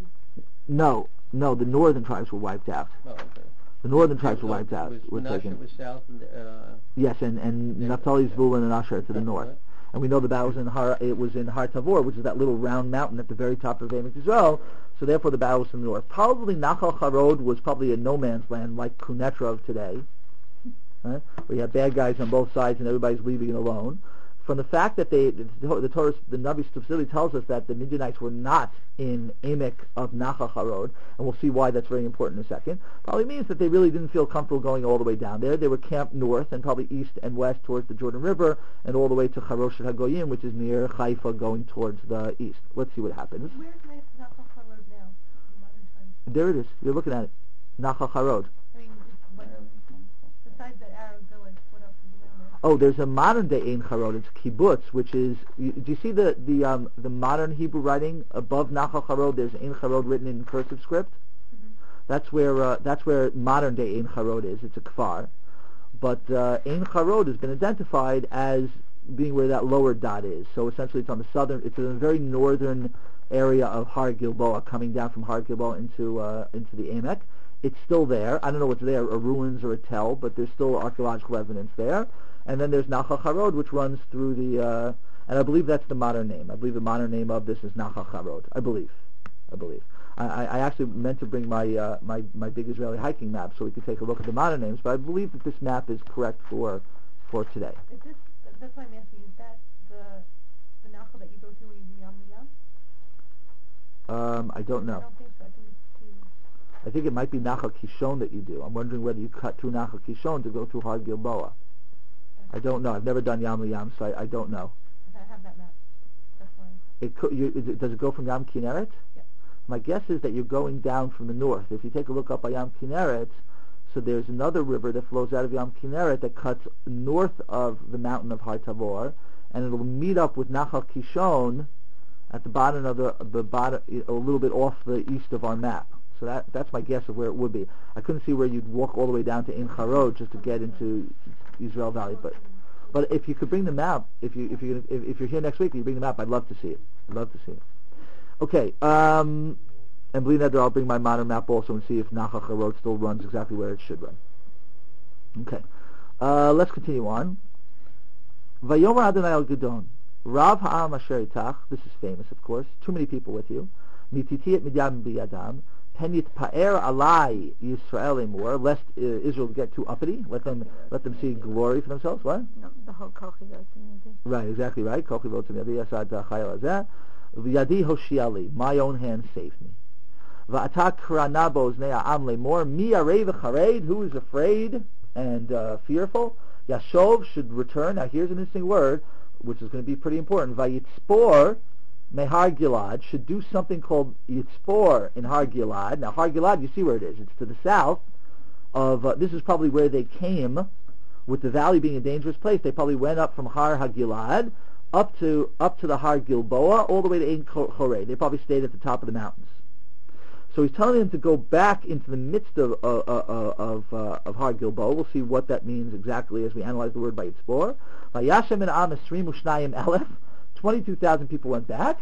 no, no. The northern tribes were wiped out. Oh, okay. The northern tribes were So wiped out. Was Were Menashe taken. was south and uh, Yes, and and Yeah, Naphtali, yeah. Zvulun, and Asher to the That's north. right. And we know that that was in Har, it was in Har Tavor, which is that little round mountain at the very top of Emek Yisrael. So therefore, the battle was in the north. Probably Nachal Harod was probably a no man's land, like Kunetra of today, right? Where you have bad guys on both sides and everybody's leaving it alone. From the fact that they, the, the Torah, the Navi specifically tells us that the Midianites were not in Emek of Nachal Harod, and we'll see why that's very important in a second. Probably means that they really didn't feel comfortable going all the way down there. They were camped north and probably east and west towards the Jordan River and all the way to Charosh HaGoyim, which is near Haifa, going towards the east. Let's see what happens. Where's Nachal Harod now, in modern times? There it is. You're looking at it. Nachal Harod. I mean, what, besides that Arab village, what else is around there? Oh, there's a modern day Ein Harod. It's kibbutz, which is. You, do you see the the um, the modern Hebrew writing above Nachal Harod? There's Ein Harod written in cursive script. Mm-hmm. That's where uh, that's where modern day Ein Harod is. It's a kfar, but uh, Ein Harod has been identified as being where that lower dot is. So essentially, it's on the southern. It's in a very northern area of Har Gilboa, coming down from Har Gilboa into uh, into the Emek. It's still there. I don't know what's there, a ruins or a tell, but there's still archaeological evidence there. And then there's Nachal Harod, which runs through the, uh, and I believe that's the modern name. I believe the modern name of this is Nachal Harod. I believe. I believe. I, I actually meant to bring my, uh, my my big Israeli hiking map so we could take a look at the modern names, but I believe that this map is correct for for today. Is this, that's why I'm asking, is that the, the Nachal that you go to when you Yam Yam? Um, I don't I know. don't think so. I think it's too... I think it might be Nachal Kishon that you do. I'm wondering whether you cut through Nachal Kishon to go through Har Gilboa. I don't know. I've never done Yam Yam, so I, I don't know. I have that map. That's fine. It, co- you, is it does it go from Yam Kinneret? Yep. My guess is that you're going down from the north. If you take a look up by Yam Kinneret, so there's another river that flows out of Yam Kinneret that cuts north of the mountain of Har Tavor, and it'll meet up with Nachal Kishon at the bottom of the, the bottom, a little bit off the east of our map. So that that's my guess of where it would be. I couldn't see where you'd walk all the way down to Ein Charod just to get into Israel Valley, but but if you could bring the map, if you if you if, if you're here next week and you bring the map, I'd love to see it. I'd love to see it. Okay, um, and Bli Neder, I'll bring my modern map also and see if Nachal Charod still runs exactly where it should run. Okay, uh, let's continue on. Vayomer Adonai al Gidon, Rav Ha'am Asher Itach. This is famous, of course. Too many people with you. Mititi et Midyam biyadam. Penit pa'er alai Yisrael emor, lest uh, Israel get too uppity. Let them let them see glory for themselves. What? No, the whole Kochi goes to me. Right, exactly right. Kochi votes to me. Yasad chayil azeh. V'yadi hoshiali. My own hand saved me. Va'atak kranabo znei ha'am lemor. Mi arei v'chared. Who is afraid and uh, fearful? Yashov should return. Now here's an interesting word, which is going to be pretty important. Vayitzpor Mehar Gilad should do something called Yitzpor in Har Gilad. Now Har Gilad, you see where it is. It's to the south of, uh, this is probably where they came, with the valley being a dangerous place. They probably went up from Har HaGilad up to up to the Har Gilboa, all the way to Ein Chorei. They probably stayed at the top of the mountains. So he's telling them to go back into the midst of uh, uh, of, uh, of Har Gilboa. We'll see what that means exactly as we analyze the word by Yitzpor. Vayashem en Am Esrim Ushnayim Elef. twenty-two thousand people went back.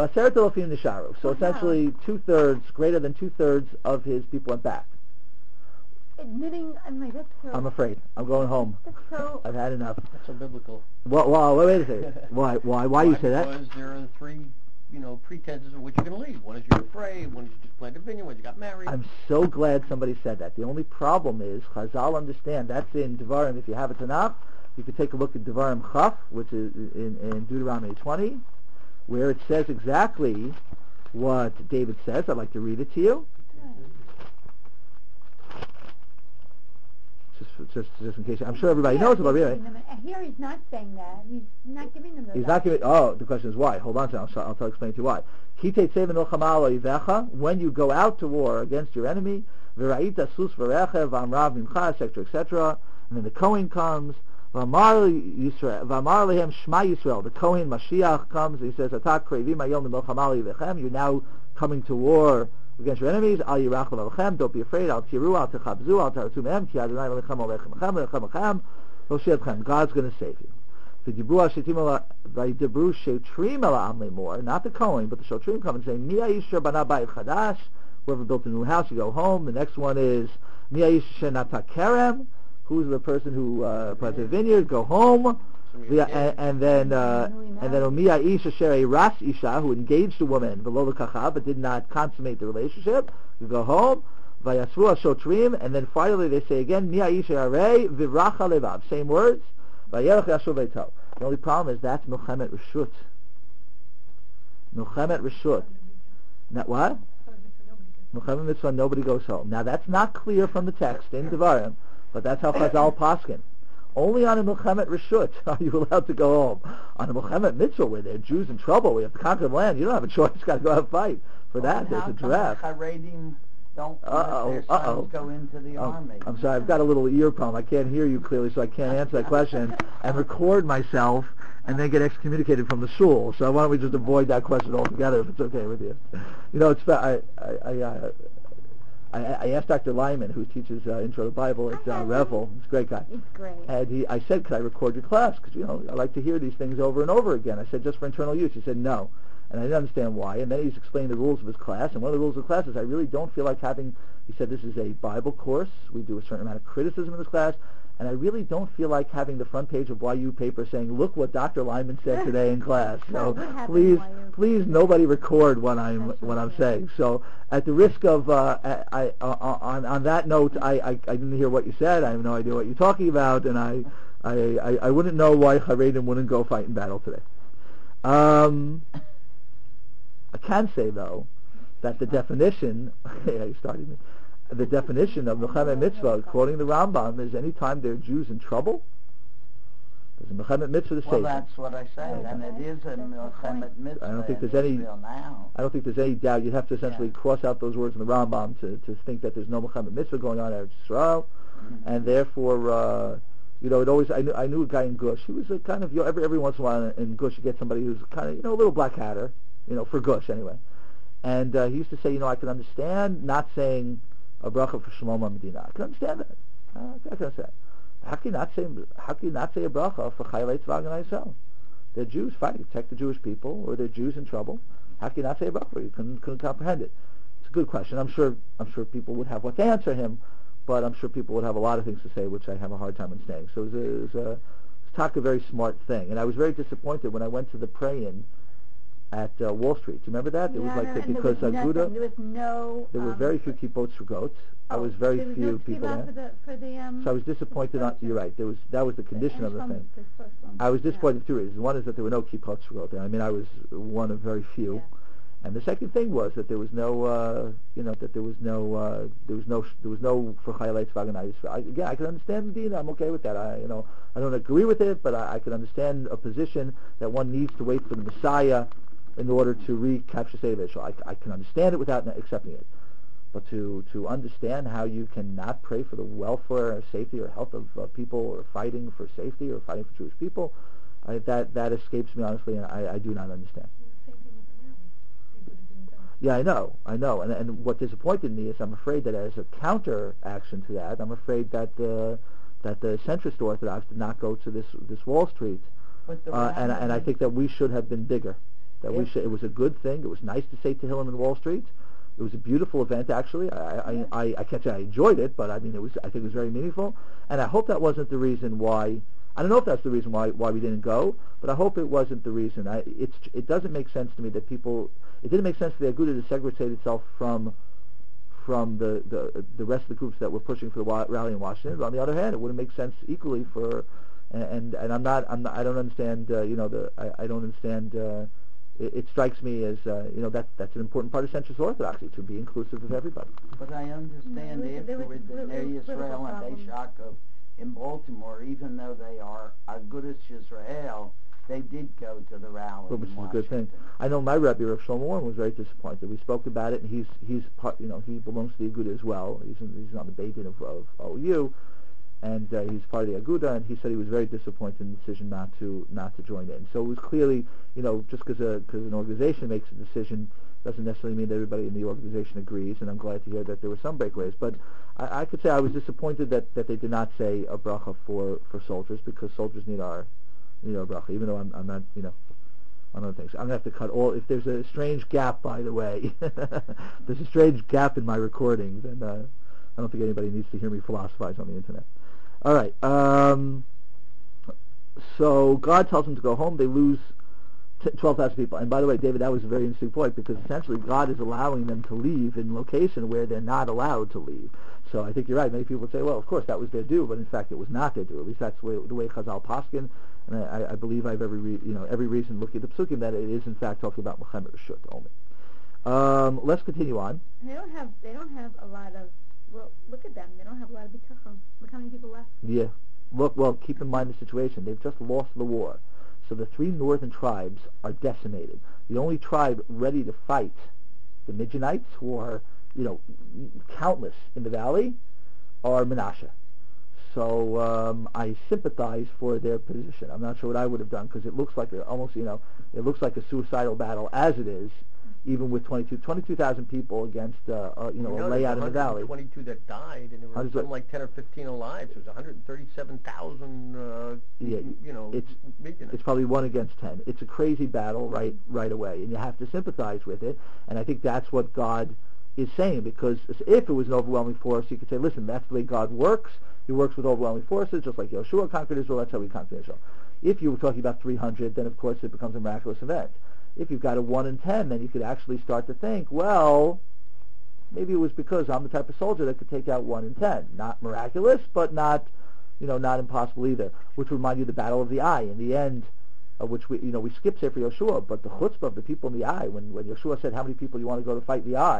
So essentially two-thirds, greater than two-thirds of his people went back. Admitting, I'm like, that's so... I'm afraid. I'm going home. That's so... Uh, I've had enough. That's so biblical. Well, well wait, wait a second. Why, why, why you say that? Because there are three, you know, pretenses of which you're going to leave. One is you're afraid, one is you just planted a vineyard, one is you got married. I'm so glad somebody said that. The only problem is, Chazal understand, that's in Devarim. If you have it Tanakh, you can take a look at Devarim Chaf, which is in, in Deuteronomy twenty, where it says exactly what David says. I'd like to read it to you. Just, just, just in case. I'm sure everybody Yeah, knows about he's it. giving them a- Here he's not saying that. He's not giving them those He's not giving. Oh, the question is why. Hold on, I'll, I'll, I'll explain to you why. Kitei tseven milchama oivecha. When you go out to war against your enemy, v'ra'ita sus v'rechev v'amrav mimcha, et cetera, et cetera. And then the Kohen comes. V'amar Yisrael, v'amar lehem Shema Yisrael. The Kohen Mashiach comes. And he says, "Atak krevim hayom milchama oivechem." You're now coming to war against your enemies. Al yirach l'lechem. Don't be afraid. Al tiru, al techabzu, al taratu mehem. Ki Adonai l'lechem olechem lechem lechem lechem. L'shetchem. God's going to save you. V'dibru hashetim v'dibru shetrim ala am lemor. Not the Kohen, but the shetrim come and say, Mi ha'isher bana bayit chadash. Whoever built a new house, you go home. The next one is Mi ha'isher nata kerem. Who's the person who uh, planted a vineyard? Go home. Yeah, and, and then uh, and then Omiya Isha Shere Ras Isha, who engaged a woman below the kacha but did not consummate the relationship. You go home. Vayasvu Shotrim, and then finally they say again Miya Isha Arei Viracha Levav. Same words. Vayelach Yashu Veito. The only problem is that's Milchemet Rishut. Milchemet Rishut. Now what? Milchemet Mitzvah. Nobody goes home. Now that's not clear from the text in Devarim. But that's how Chazal paskin. Only on a Milchemet Rishut are you allowed to go home. On a Milchemet Mitzvah, where there are Jews in trouble, we have to conquer the land, you don't have a choice, you've got to go out and fight. For Well, that, then there's a how come draft. the Haredim don't Uh-oh, let their sons uh-oh. go into the Oh, army? I'm sorry, I've got a little ear problem. I can't hear you clearly, so I can't answer that question and record myself and then get excommunicated from the shul. So why don't we just avoid that question altogether if it's okay with you? You know, it's I I I, uh, I, I asked Doctor Lyman, who teaches uh, Intro to the Bible at uh, Revel. He's a great guy. It's great. And he, I said, could I record your class? Because, you know, I like to hear these things over and over again. I said, just for internal use. He said, no. And I didn't understand why. And then he's explained the rules of his class. And one of the rules of the class is I really don't feel like having, he said, this is a Bible course. We do a certain amount of criticism in this class. And I really don't feel like having the front page of Y U paper saying, look what Doctor Lyman said today in class. So please, please, nobody record what I'm what I'm saying. So at the risk of, uh, I, I, on on that note, I, I, I didn't hear what you said. I have no idea what you're talking about, and I I, I, I wouldn't know why Haredim wouldn't go fight in battle today. Um, I can say though that the definition, yeah, you started me. the definition of Mechamet Mitzvah, according to the Rambam, is any time there are Jews in trouble. There's a Mechamet Mitzvah to Well, save them. that's what I said, and it is a Mechamet Mitzvah I don't think in there's any- Israel now. I don't think there's any doubt. You'd have to essentially Yeah. cross out those words in the Rambam to, to think that there's no Mechamet Mitzvah going on in Eretz Yisrael, Mm-hmm. and therefore, uh, you know, it always. I knew I knew a guy in Gush. He was a kind of, you know, every every once in a while in Gush you get somebody who's kind of, you know, a little black hatter, you know, for Gush anyway. And uh, he used to say, you know, I can understand not saying a bracha for Shlomo Medina. I can understand that. Uh, I can understand. How can you not say how can you not say a bracha for Chaylei Tzva Haganah Yisrael? They're Jews fighting to protect the Jewish people, or they're Jews in trouble. How can you not say a bracha? You couldn't, couldn't comprehend it. It's a good question. I'm sure I'm sure people would have what to answer him, but I'm sure people would have a lot of things to say, which I have a hard time understanding. So it was a, it was a, it was a very smart thing, and I was very disappointed when I went to the pray-in at uh, Wall Street. Do you remember that? It was Yeah, like no, the, and because there was Aguda. nothing. There was no. There were um, very few kibbutz for goats. I oh, was very there was few no people kibbutz there. For the, for the, um, So I was disappointed on. You're right. There was that was the condition of the Ashram, thing. the first one. I was Yeah. disappointed for two reasons. One is that there were no kibbutz for goat there. I mean, I was one of very few. Yeah. And the second thing was that there was no, uh, you know, that there was no, uh, there was no, there was no for Chaylei Tzva Haganah Yisrael. Again, I can understand the din. I'm okay with that. I, you know, I don't agree with it, but I, I can understand a position that one needs to wait for the Messiah in order to recapture Seder Israel. I, I can understand it without accepting it. But to to understand how you cannot pray for the welfare or safety or health of uh, people, or fighting for safety, or fighting for Jewish people, I, that that escapes me honestly, and I, I do not understand. Yeah, I know, I know, and and what disappointed me is I'm afraid that as a counter action to that, I'm afraid that the that the centrist Orthodox did not go to this this Wall Street, But the uh, and and I rally- think that we should have been bigger. That we Yes. should. It was a good thing. It was nice to say Tehillim in Wall Street. It was a beautiful event, actually. I, I, I, I can't say I enjoyed it, but I mean, it was. I think it was very meaningful, and I hope that wasn't the reason why. I don't know if that's the reason why why we didn't go, but I hope it wasn't the reason. I, it's it doesn't make sense to me that people. It didn't make sense for the Aguda to segregate itself from from the, the the rest of the groups that were pushing for the wa- rally in Washington. But on the other hand, it wouldn't make sense equally for. And and, and I'm not. I'm not. I don't understand. Uh, you know, the I, I don't understand. Uh, it, it strikes me as uh, you know that that's an important part of centrist orthodoxy, to be inclusive of everybody. But I understand No, there was- afterward there that was Ner political Yisrael and problems. Beis Yaakov in Baltimore, even though they are Agudas Yisrael, they did go to the rally Well, which in is a good thing. Washington. I know my Rebbe, Rav Shlomo Warren, was very disappointed. We spoke about it, and he's he's part. You know, he belongs to the Aguda as well. He's in, he's on the Beit Din of, of O U, and uh, he's part of the Aguda. And he said he was very disappointed in the decision not to not to join in. So it was clearly, you know, just because because an organization makes a decision doesn't necessarily mean that everybody in the organization agrees. And I'm glad to hear that there were some breakaways. But I, I could say I was disappointed that, that they did not say a bracha for, for soldiers, because soldiers need our need our bracha. Even though I'm I'm not, you know. On other things. I'm going to have to cut all, if there's a strange gap, by the way, there's a strange gap in my recording, then uh, I don't think anybody needs to hear me philosophize on the internet. All right. Um, so God tells them to go home. They lose t- twelve thousand people. And by the way, David, that was a very interesting point, because essentially God is allowing them to leave in location where they're not allowed to leave. So I think you're right. Many people would say, well, of course, that was their due, but in fact, it was not their due. At least that's the way, the way Chazal Paskin. And I, I believe I have every re, you know every reason looking at the psukim that it is in fact talking about Mechamet Reshut only. Um, let's continue on. They don't have. They don't have a lot of. Well, look at them. They don't have a lot of bitachon. Look how many people left. Yeah. Look, well, keep in mind the situation. They've just lost the war, so the three northern tribes are decimated. The only tribe ready to fight, the Midianites, who are you know countless in the valley, are Menashe. So um, I sympathize for their position. I'm not sure what I would have done, because it looks like a, almost, you know, it looks like a suicidal battle as it is, even with twenty-two thousand people against, uh, uh, you know, You a know, layout in there's the valley. one hundred twenty-two that died, and there were Hundred- something like ten or fifteen alive. So it was one hundred thirty-seven thousand, uh, Yeah, you know, it's- Midianites. It's probably one against ten. It's a crazy battle right right away, and you have to sympathize with it. And I think that's what God is saying, because if it was an overwhelming force, you could say, listen, that's the way God works. He works with overwhelming forces, just like Yeshua conquered Israel. That's how we conquered Israel. If you were talking about three hundred, then of course it becomes a miraculous event. If you've got a one in ten, then you could actually start to think, well, maybe it was because I'm the type of soldier that could take out one in ten. Not miraculous, but not, you know, not impossible either. Which would remind you of the Battle of the Eye. In the end, uh, which we, you know, we skip Sefer Yeshua, but the chutzpah of the people in the Eye, when when Yeshua said, how many people you want to go to fight the Eye?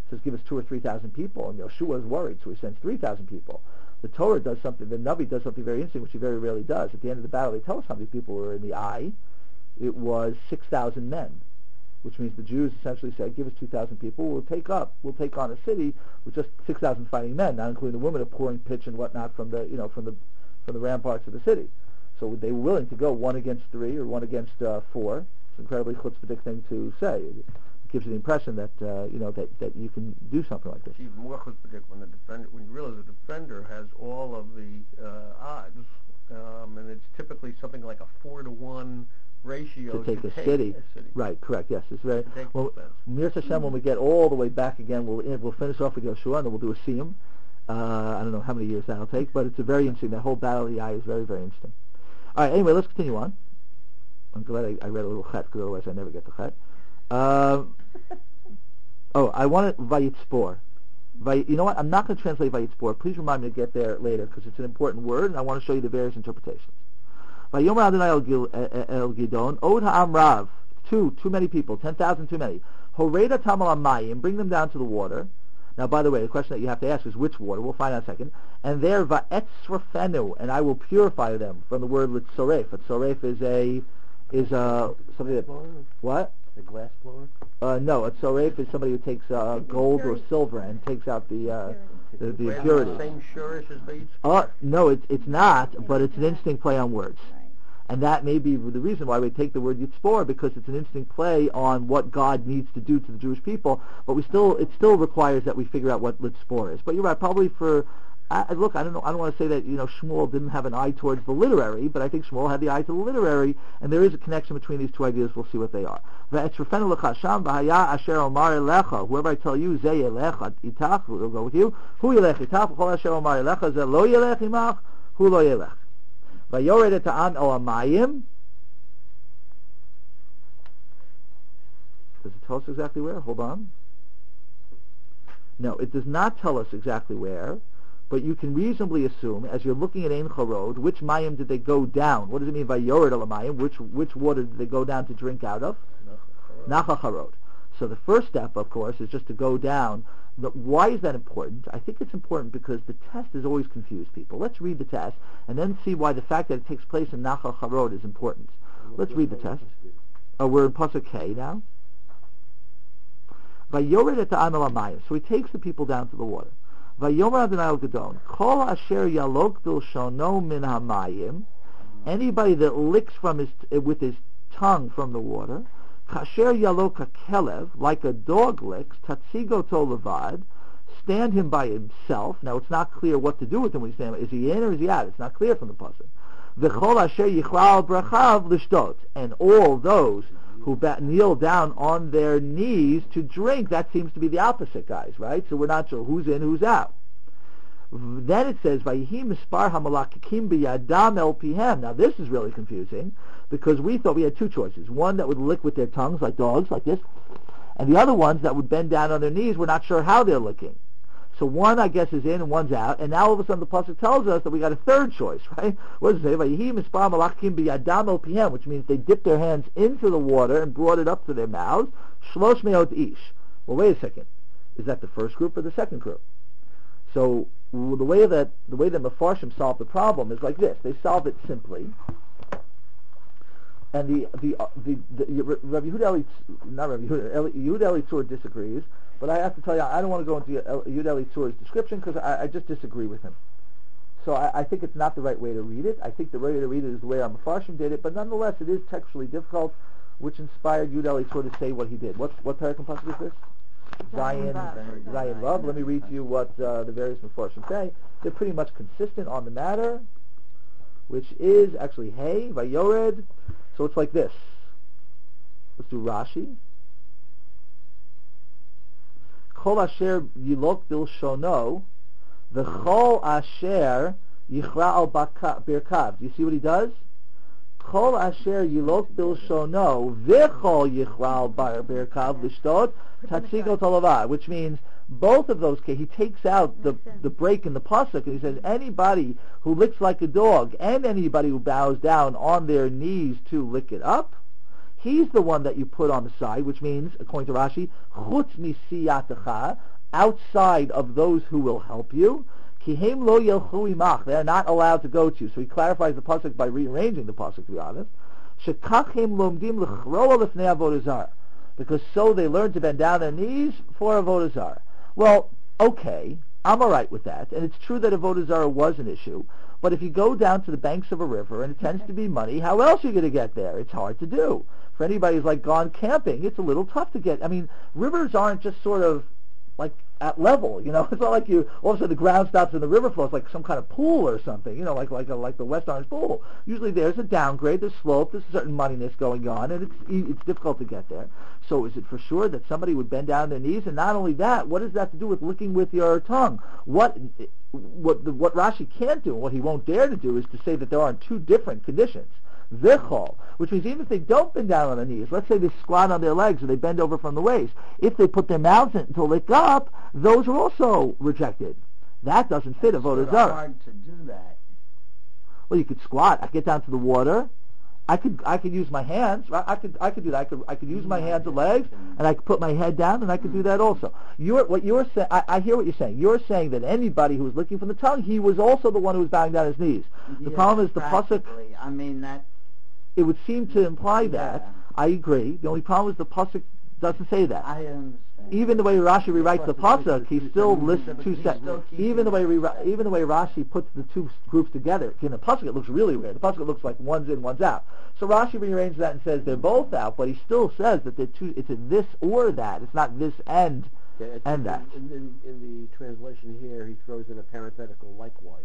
says, give us two or three thousand people, and Yoshua is worried, so he sends three thousand people. The Torah does something, the Navi does something very interesting, which he very rarely does. At the end of the battle, they tell us how many people were in the eye. It was six thousand men, which means the Jews essentially said, give us two thousand people, we'll take up, we'll take on a city with just six thousand fighting men, not including the women of pouring pitch and whatnot from the, you know, from the, from the ramparts of the city. So they were willing to go one against three or one against uh, four. It's an incredibly chutzpahdik thing to say. It gives you the impression that uh, you know that, that you can do something like this. It's even more chutzpahdik when the defender, when you realize the defender has all of the uh, odds, um, and it's typically something like a four to one ratio to take, to a, take city. a city. Right, correct. Yes, it's very. Well, Mir Hashem, Mm-hmm. when we get all the way back again, we'll we'll finish off with Yoshua, and then we'll do a siyum. Uh, I don't know how many years that'll take, but it's a very interesting. That whole battle of the eye is very, very interesting. All right. Anyway, let's continue on. I'm glad I, I read a little chet, because otherwise I never get the chet. Um, oh, I want to Vayitzpor. Vay, you know what? I'm not going to translate Vayitzpor. Please remind me to get there later, because it's an important word, and I want to show you the various interpretations. Vayomer Adonai El Gil- El Gidon, Od Ha'am Rav, two, too many people, ten thousand too many. Horeda Tamal Amayim, bring them down to the water. Now, by the way, the question that you have to ask is which water. We'll find out in a second. And there, Va'etzrafenu, and I will purify them, from the word Litzoref. Litzoref is a, is a, somebody that, what? The glass blower? Uh, no, a tzoref is somebody who takes uh, gold or silver and takes out the uh, the, the impurities. Same shurish as Vayitzpor? Uh, no, it's it's not, but it's an interesting play on words. And that may be the reason why we take the word Yitzpor, because it's an interesting play on what God needs to do to the Jewish people, but we still it still requires that we figure out what Yitzpor is. But you're right, probably for I, look, I don't know. I don't want to say that you know Shmuel didn't have an eye towards the literary, but I think Shmuel had the eye to the literary, and there is a connection between these two ideas. We'll see what they are. Whoever I tell you, Zeh yelech itach, will go with you. Hu yelech itach, v'chol asher omar elecha, Zeh lo yelech imach, hu lo yelech. Vayored et ha'am el hamayim. Does it tell us exactly where? Hold on. No, it does not tell us exactly where. But you can reasonably assume, as you're looking at Ein Charod, which mayim did they go down? What does it mean by Yored el Mayim? Which which water did they go down to drink out of? Nachal Charod. So the first step, of course, is just to go down. But why is that important? I think it's important because the test has always confused people. Let's read the test and then see why the fact that it takes place in Nachal Charod is important. Let's read the test. Oh, we're in Pasuk K now. Vayored et ha'am el hamayim. So he takes the people down to the water. Vayomer Adonai El Gedon, Kol asher yalok bilshono min hamayim, anybody that licks from his t- with his tongue from the water, kasher yalok kelev, like a dog licks, tatzigo to levad, stand him by himself. Now it's not clear what to do with him when you stand him. Is he in or is he out? It's not clear from the pasuk. V'chol asher yichlal brachav lishtot, and all those who bat, kneel down on their knees to drink. That seems to be the opposite, guys, right? So we're not sure who's in, who's out. Then it says, Vayihi mispar hamalakikim biyadam el pihem. Now this is really confusing, because we thought we had two choices. One that would lick with their tongues, like dogs, like this, and the other ones that would bend down on their knees. We're not sure how they're licking. So one, I guess, is in and one's out, and now all of a sudden the pasuk tells us that we got a third choice, right? What does it say? Vayihi mispar malakim biyadam el pihem, which means they dipped their hands into the water and brought it up to their mouths. Shlosh meot ish. Well, wait a second. Is that the first group or the second group? So the way that the way that Mefarshim solved the problem is like this. They solved it simply, and the the uh, the, the Rabbi Yehuda Eli, not Rabbi Yehuda, Eli, Yehuda Elitzur disagrees. But I have to tell you, I don't want to go into Yehuda Elitzur's description because I, I just disagree with him. So I, I think it's not the right way to read it. I think the right way to read it is the way our Mefarshim did it. But nonetheless, it is textually difficult, which inspired Yehuda Elitzur to say what he did. What what paragraph pasuk is this? Zion, Zion Love. Let me read to you what uh, the various Mefarshim say. They're pretty much consistent on the matter, which is actually Hey, Vayored. So it's like this. Let's do Rashi. Kol asher yilok bilshono, v'chol asher yichra al birkav. Do you see what he does? Kol asher yilok bilshono, v'chol yichra al birkav lishtot, tatzigo tolavad. Which means both of those cases, he takes out the the break in the pasuk, and he says anybody who licks like a dog and anybody who bows down on their knees to lick it up, he's the one that you put on the side, which means, according to Rashi, chutz misiyatecha, outside of those who will help you. Kihem lo yelchu imach. They are not allowed to go to you. So he clarifies the pasuk by rearranging the pasuk, to be honest. Shekachem lomdim l'chroa lefnei avodah zarah. Because so they learn to bend down their knees for avodah zarah. Well, okay, I'm all right with that. And it's true that avodah zarah was an issue. But if you go down to the banks of a river and it tends to be muddy, how else are you going to get there? It's hard to do. For anybody who's like gone camping, it's a little tough to get. I mean, rivers aren't just sort of like at level, you know. It's not like you all of a sudden the ground stops and the river flows like some kind of pool or something, you know, like like a, like the West Orange Pool. Usually there's a downgrade, there's slope, there's a certain muddiness going on, and it's it's difficult to get there. So is it for sure that somebody would bend down their knees? And not only that, what does that have to do with licking with your tongue? What what the, what Rashi can't do and what he won't dare to do is to say that there are two different conditions. Vichol, which means even if they don't bend down on their knees, let's say they squat on their legs or they bend over from the waist, if they put their mouths in to lick up, those are also rejected. That doesn't fit avodah zarah. It's hard to do that. Well, you could squat. I get down to the water. I could I could use my hands. I could I could do that. I could I could use my hands and legs, and I could put my head down, and I could do that also. You're what you're saying. I, I hear what you're saying. You're saying that anybody who was licking from the tongue, he was also the one who was bowing down his knees. The Yeah, problem is the pasuk. I mean that. It would seem to imply Yeah. that. I agree. The only problem is the pasuk doesn't say that. I understand. Even the way Rashi rewrites the pasuk, he still lists two He's sets. still keeping Even the way it re- separate. even the way Rashi puts the two groups together. In the pasuk, it looks really weird. The pasuk looks like one's in, one's out. So Rashi rearranges that and says they're both out, but he still says that they're two. It's a this or that. It's not this and Okay, it's- and that. In, in, in the translation here, he throws in a parenthetical likewise.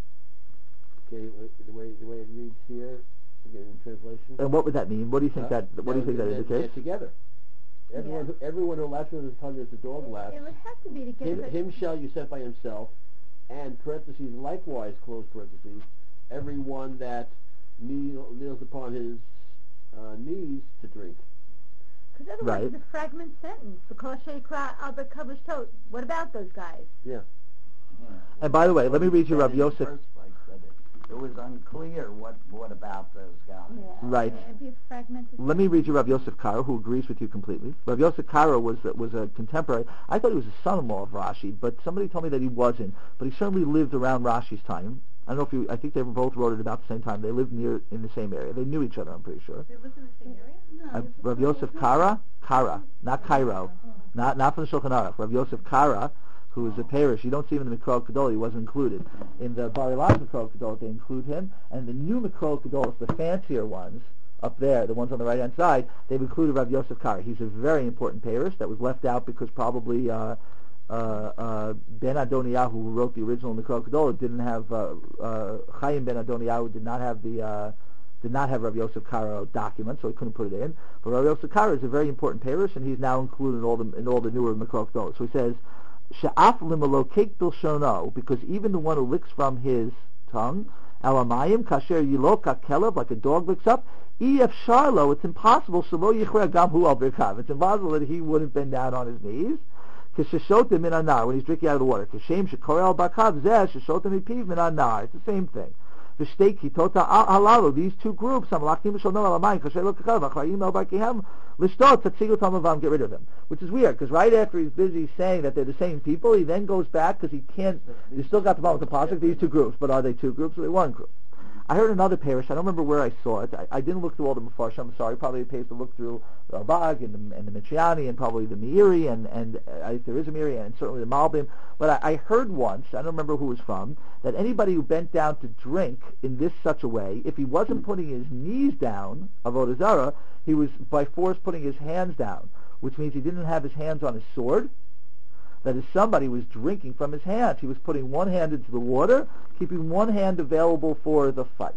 Okay, the way the way it reads here, again in translation. And what would that mean? What do you think Huh? that? What do you think that they're, indicates? They're together. Everyone, who, everyone who laughs with his tongue as the dog laughs. It would have to be to get Him, the, him shall you set by himself, and parentheses likewise close parentheses. Everyone that kneel, kneels upon his uh, knees to drink. because otherwise Right. it's a fragment sentence. The Kol Sheikra Albert covers toes. What about those guys? Yeah. Yeah. And by the way, let me read you Said Rav in the Yosef. first place that it, it was unclear what what about those guys. Right. It'd be a fragmented Let me read you Rav Yosef Karo, who agrees with you completely. Rav Yosef Karo was was a contemporary. I thought he was a son-in-law of Rashi, but somebody told me that he wasn't. But he certainly lived around Rashi's time. I don't know if you. I think they both wrote it about the same time. They lived near in the same area. They knew each other. I'm pretty sure. They lived in the same area? No. Uh, Rav Yosef Kara, Kara, not Cairo, not not from the Shulchan Aruch. Rav Yosef Kara, who is a parish. You don't see him in the Mikro Kedol. He wasn't included in the Bar Ilan Mikro Kedol. They include him, and the new Mikro Kedol, the fancier ones up there, the ones on the right hand side, they've included Rav Yosef Kara. He's a very important parish that was left out because probably uh, uh, uh, Ben Adoniyahu, who wrote the original Mikro Kedol, didn't have uh, uh, Chaim Ben Adoniyahu did not have the uh, did not have Rav Yosef Karo document, so he couldn't put it in. But Rav Yosef Karo is a very important parish, and he's now included in all the in all the newer Mikro Kedol. So he says, She'af limalokek bilshono, because even the one who licks from his tongue, alamayim kasher yilok kelev, like a dog licks up, ef sharlo, it's impossible, shelo yichra gam hu al birkav. It's impossible that he wouldn't bend down on his knees. Kisheshotim min anar, when he's drinking out of the water. Kishem shekore al barkav zeh sheshotim mipiv min anar. It's the same thing. V'shtei kitota halalu, these two groups, amalakim v'shono alamayim kasher yilok kelev, achrayim el barkihem, lishtot tatzigu tamavam, get rid of them. Which is weird, because right after he's busy saying that they're the same people, he then goes back, because he can't, he's still got the problem with the pasuk, these two groups, but are they two groups or are they one group? I heard another parish, I don't remember where I saw it, I, I didn't look through all the Mefarshim, I'm sorry, probably it pays to look through the Rabag and the, and the Mitriani and probably the Meiri, and, and uh, if there is a Meiri, and certainly the Malbim, but I, I heard once, I don't remember who it was from, that anybody who bent down to drink in this such a way, if he wasn't putting his knees down, avodah zarah, he was by force putting his hands down, which means he didn't have his hands on his sword. That is, somebody was drinking from his hands. He was putting one hand into the water, keeping one hand available for the fight.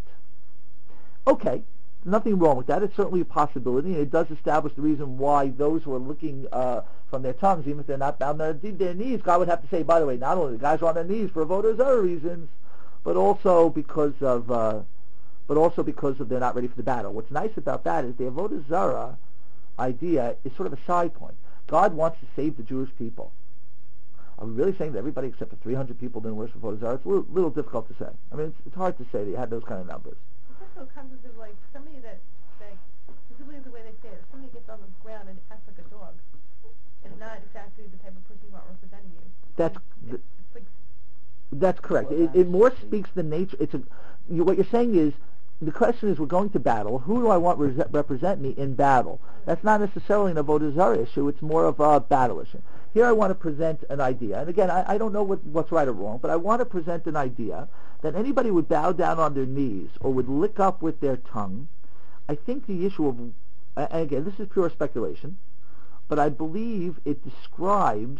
Okay, nothing wrong with that. It's certainly a possibility, and it does establish the reason why those who are looking uh, from their tongues, even if they're not bound their, their knees, God would have to say, by the way, not only the guys are on their knees for avodah zarah reasons, but also because of, uh, but also because of they're not ready for the battle. What's nice about that is the avodah zarah idea is sort of a side point. God wants to save the Jewish people. Are we really saying that everybody except for three hundred people didn't worship avodah zarah? It's a little, little difficult to say. I mean, it's, it's hard to say that you had those kind of numbers. It's also a concept of like somebody that, like, specifically the way they say it, if somebody gets on the ground and acts like a dog, it's not exactly the type of person you want representing you. That's th- It's like that's correct. Well, It, it that's more the- speaks the nature. It's a. You, what you're saying is, the question is, we're going to battle. Who do I want to re- represent me in battle? That's not necessarily an avodah zarah issue. It's more of a battle issue. Here, I want to present an idea, and again, I, I don't know what, what's right or wrong, but I want to present an idea that anybody would bow down on their knees or would lick up with their tongue. I think the issue of, and again, this is pure speculation, but I believe it describes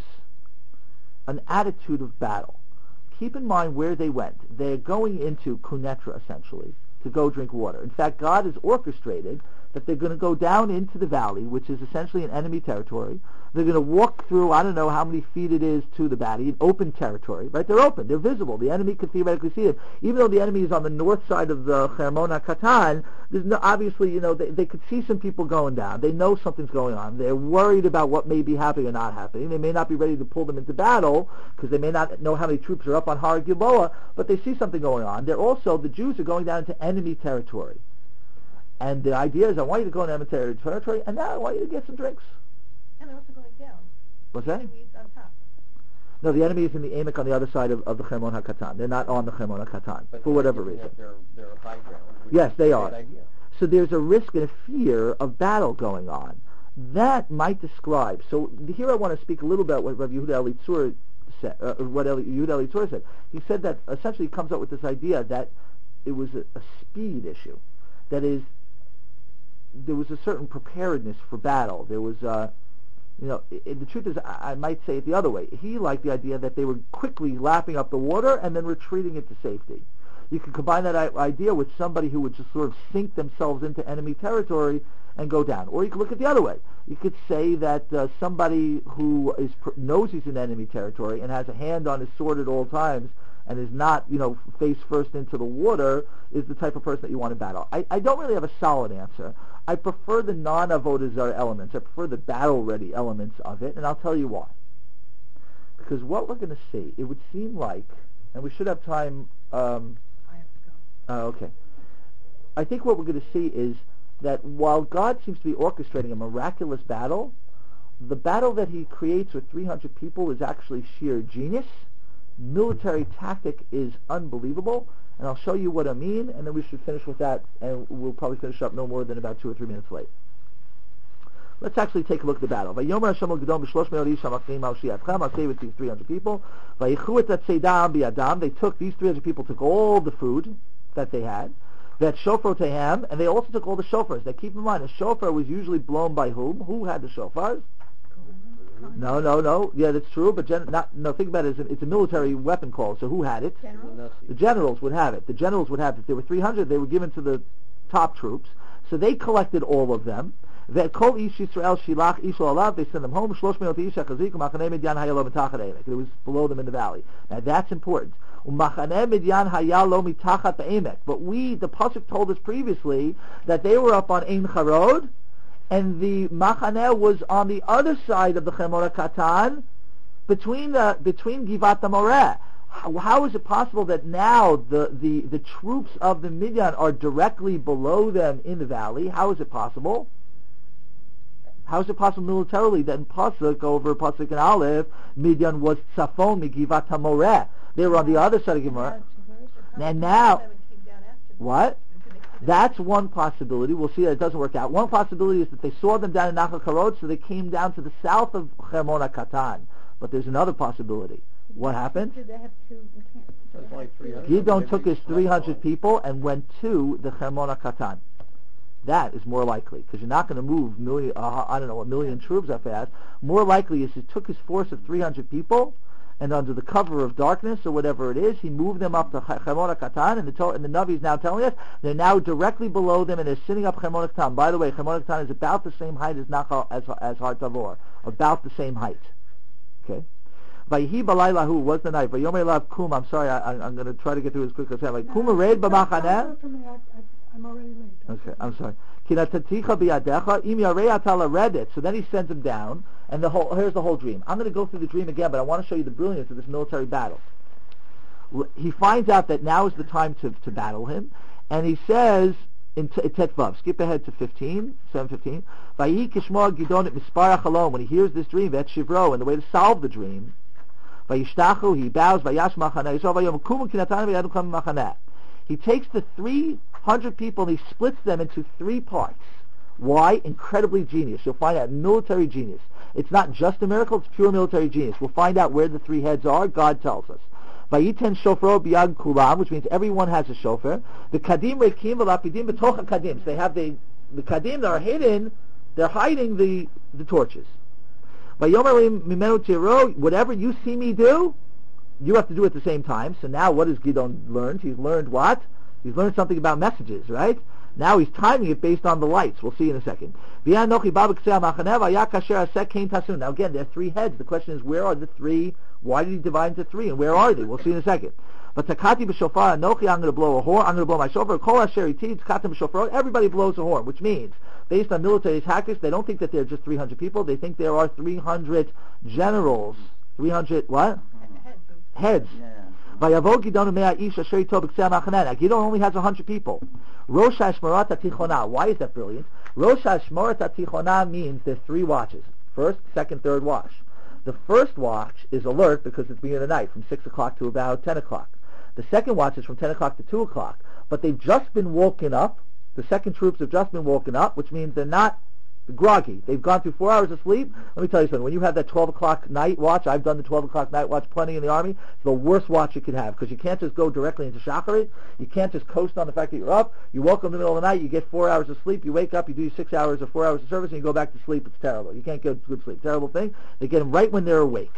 an attitude of battle. Keep in mind where they went. They're going into Kunetra, essentially, to go drink water. In fact, God has orchestrated that they're going to go down into the valley, which is essentially an enemy territory. They're going to walk through, I don't know how many feet it is to the valley, an open territory, right? They're open. They're visible. The enemy could theoretically see them. Even though the enemy is on the north side of the Hermon HaKatan, there's no, obviously, you know, they, they could see some people going down. They know something's going on. They're worried about what may be happening or not happening. They may not be ready to pull them into battle because they may not know how many troops are up on Har Gilboa, but they see something going on. They're also, the Jews are going down into enemy territory. And the idea is, I want you to go into enemy territory, and now I want you to get some drinks. and they're also going down. What's that? Enemies on top. No, the enemy is in the Amek on the other side of, of the Hermon HaKatan. They're not on the Hermon HaKatan, But for whatever they're reason. at Their, their high ground. which Yes, is they a are. bad idea. So there's a risk and a fear of battle going on. That might describe. So here I want to speak a little bit about what Rav Yehuda Elitzur said. Uh, what Eli, Yehuda Elitzur said. He said that essentially he comes up with this idea that it was a, a speed issue. That is, there was a certain preparedness for battle. There was, uh, you know, I, the truth is, I, I might say it the other way. He liked the idea that they were quickly lapping up the water and then retreating into safety. You can combine that I- idea with somebody who would just sort of sink themselves into enemy territory and go down. Or you could look at the other way. You could say that uh, somebody who is pr- knows he's in enemy territory and has a hand on his sword at all times and is not, you know, face first into the water is the type of person that you want to battle. I, I don't really have a solid answer. I prefer the non-avodah zarah elements. I prefer the battle-ready elements of it, and I'll tell you why. Because what we're going to see, it would seem like, and we should have time. Um, I have to go. uh, okay. I think what we're going to see is that while God seems to be orchestrating a miraculous battle, the battle that he creates with three hundred people is actually sheer genius. Military tactic is unbelievable, and I'll show you what I mean, and then we should finish with that, and we'll probably finish up no more than about two or three minutes late. Let's actually take a look at the battle. Vayomer Hashem al Gedom b'shlosh me'ot ish hamachnim al shi'atchem. I'll say with these three hundred people. Vayichu et tzedam biyadam. They took, these three hundred people took all the food that they had. That shofar tehem, and they also took all the shofars. Now keep in mind, a shofar was usually blown by whom? Who had the shofars? No, no, no. Yeah, that's true, but gen- not, no, think about it. It's a, it's a military weapon call, so who had it? General? The generals would have it. The generals would have it. There were three hundred. They were given to the top troops. So they collected all of them. That kol ish Yisrael shilach isho alav. They sent them home. Shlosh meot ish hachazik u'machaneh midyan hayalo mitachat emek. It was below them in the valley. Now that's important. U'machaneh midyan hayalo mitachat be'emek. But we, the pasuk told us previously that they were up on Ein Charod, and the machaneh was on the other side of the Hermon HaKatan, between the between Givat HaMoreh. How, how is it possible that now the, the, the troops of the Midyan are directly below them in the valley? How is it possible? How is it possible militarily that in Pasuk, over Pasuk and Aleph, Midyan was Tzafon Givat HaMoreh? They were on the other side of Givat. And now, what? That's one possibility. We'll see that it doesn't work out. One possibility is that they saw them down in Nachal Karod, so they came down to the south of Hermon HaKatan. But there's another possibility. What happened? Do they have two? You can't. So it's like three hundred. Gidon took his three hundred people and went to the Hermon HaKatan. That is more likely, because you're not going to move million, uh, I don't know, a million troops that fast. More likely is he took his force of three hundred people, and under the cover of darkness or whatever it is, he moved them up to Hermon HaKatan, and the, to- and the Navi is now telling us they're now directly below them, and they're sitting up Hermon HaKatan. By the way, Hermon HaKatan is about the same height as Nachal, as, as Har Tavor, about the same height. Okay? Vayhi balaylahu was the night. Vayomer elav kum. I'm sorry, I, I, I'm going to try to get through as quick as I can. Like, kum ared b'machaneh. For me, I, I, I'm already late. Okay, I'm sorry. Kinataticha biyadecha im yarei atala redet. So then he sends him down, and the whole here's the whole dream. I'm going to go through the dream again, but I want to show you the brilliance of this military battle. He finds out that now is the time to to battle him, and he says in Tetvav, skip ahead to fifteen, seven fifteen. Vayi kishmoa Gidon et mispar hachalom. When he hears this dream, et shivro, and the way to solve the dream. Vayishtachu, he bows, Vayash Machaneh Yisrael, Vayom Kumu Kinatan V'yadu Klam Machaneh. He takes the three hundred people and he splits them into three parts. Why? Incredibly genius. You'll find out military genius. It's not just a miracle, it's pure military genius. We'll find out where the three heads are. God tells us. Vayiten shofro biyad kulam, which means everyone has a shofar. The kadim rekim v'lapidim b'toch kadim. So they have the the kadim that are hidden. They're hiding the the torches. Vayomer mimenu tiro. Whatever you see me do, you have to do it at the same time. So now, what has Gidon learned? He's learned what? He's learned something about messages, right? Now he's timing it based on the lights. We'll see in a second. Now again, there are three heads. The question is, where are the three? Why did he divide into three? And where are they? We'll see in a second. But takati b'shofar anochi, I'm going to blow a horn. I'm going to blow my shofar. Kol asher iti takatim b'shofar. Everybody blows a horn, which means, based on military tactics, they don't think that there are just three hundred people. They think there are three hundred generals. three hundred what? Heads. Yeah. Vayavo Gidon mea ish asher ito b'ksei ha'machaneh. Gidon only has one hundred people. Rosh Hashmorat HaTichona. Why is that brilliant? Rosh Hashmorat HaTichona means there's three watches. First, second, third watch. The first watch is alert because it's beginning of the night, from six o'clock to about ten o'clock. The second watch is from ten o'clock to two o'clock. But they've just been woken up. The second troops have just been woken up, which means they're not groggy. They've gone through four hours of sleep. Let me tell you something. When you have that twelve o'clock night watch, I've done the twelve o'clock night watch plenty in the Army, it's the worst watch you could have because you can't just go directly into shacharit. You can't just coast on the fact that you're up. You woke up in the middle of the night, you get four hours of sleep, you wake up, you do your six hours or four hours of service, and you go back to sleep. It's terrible. You can't get good sleep. Terrible thing. They get them right when they're awake.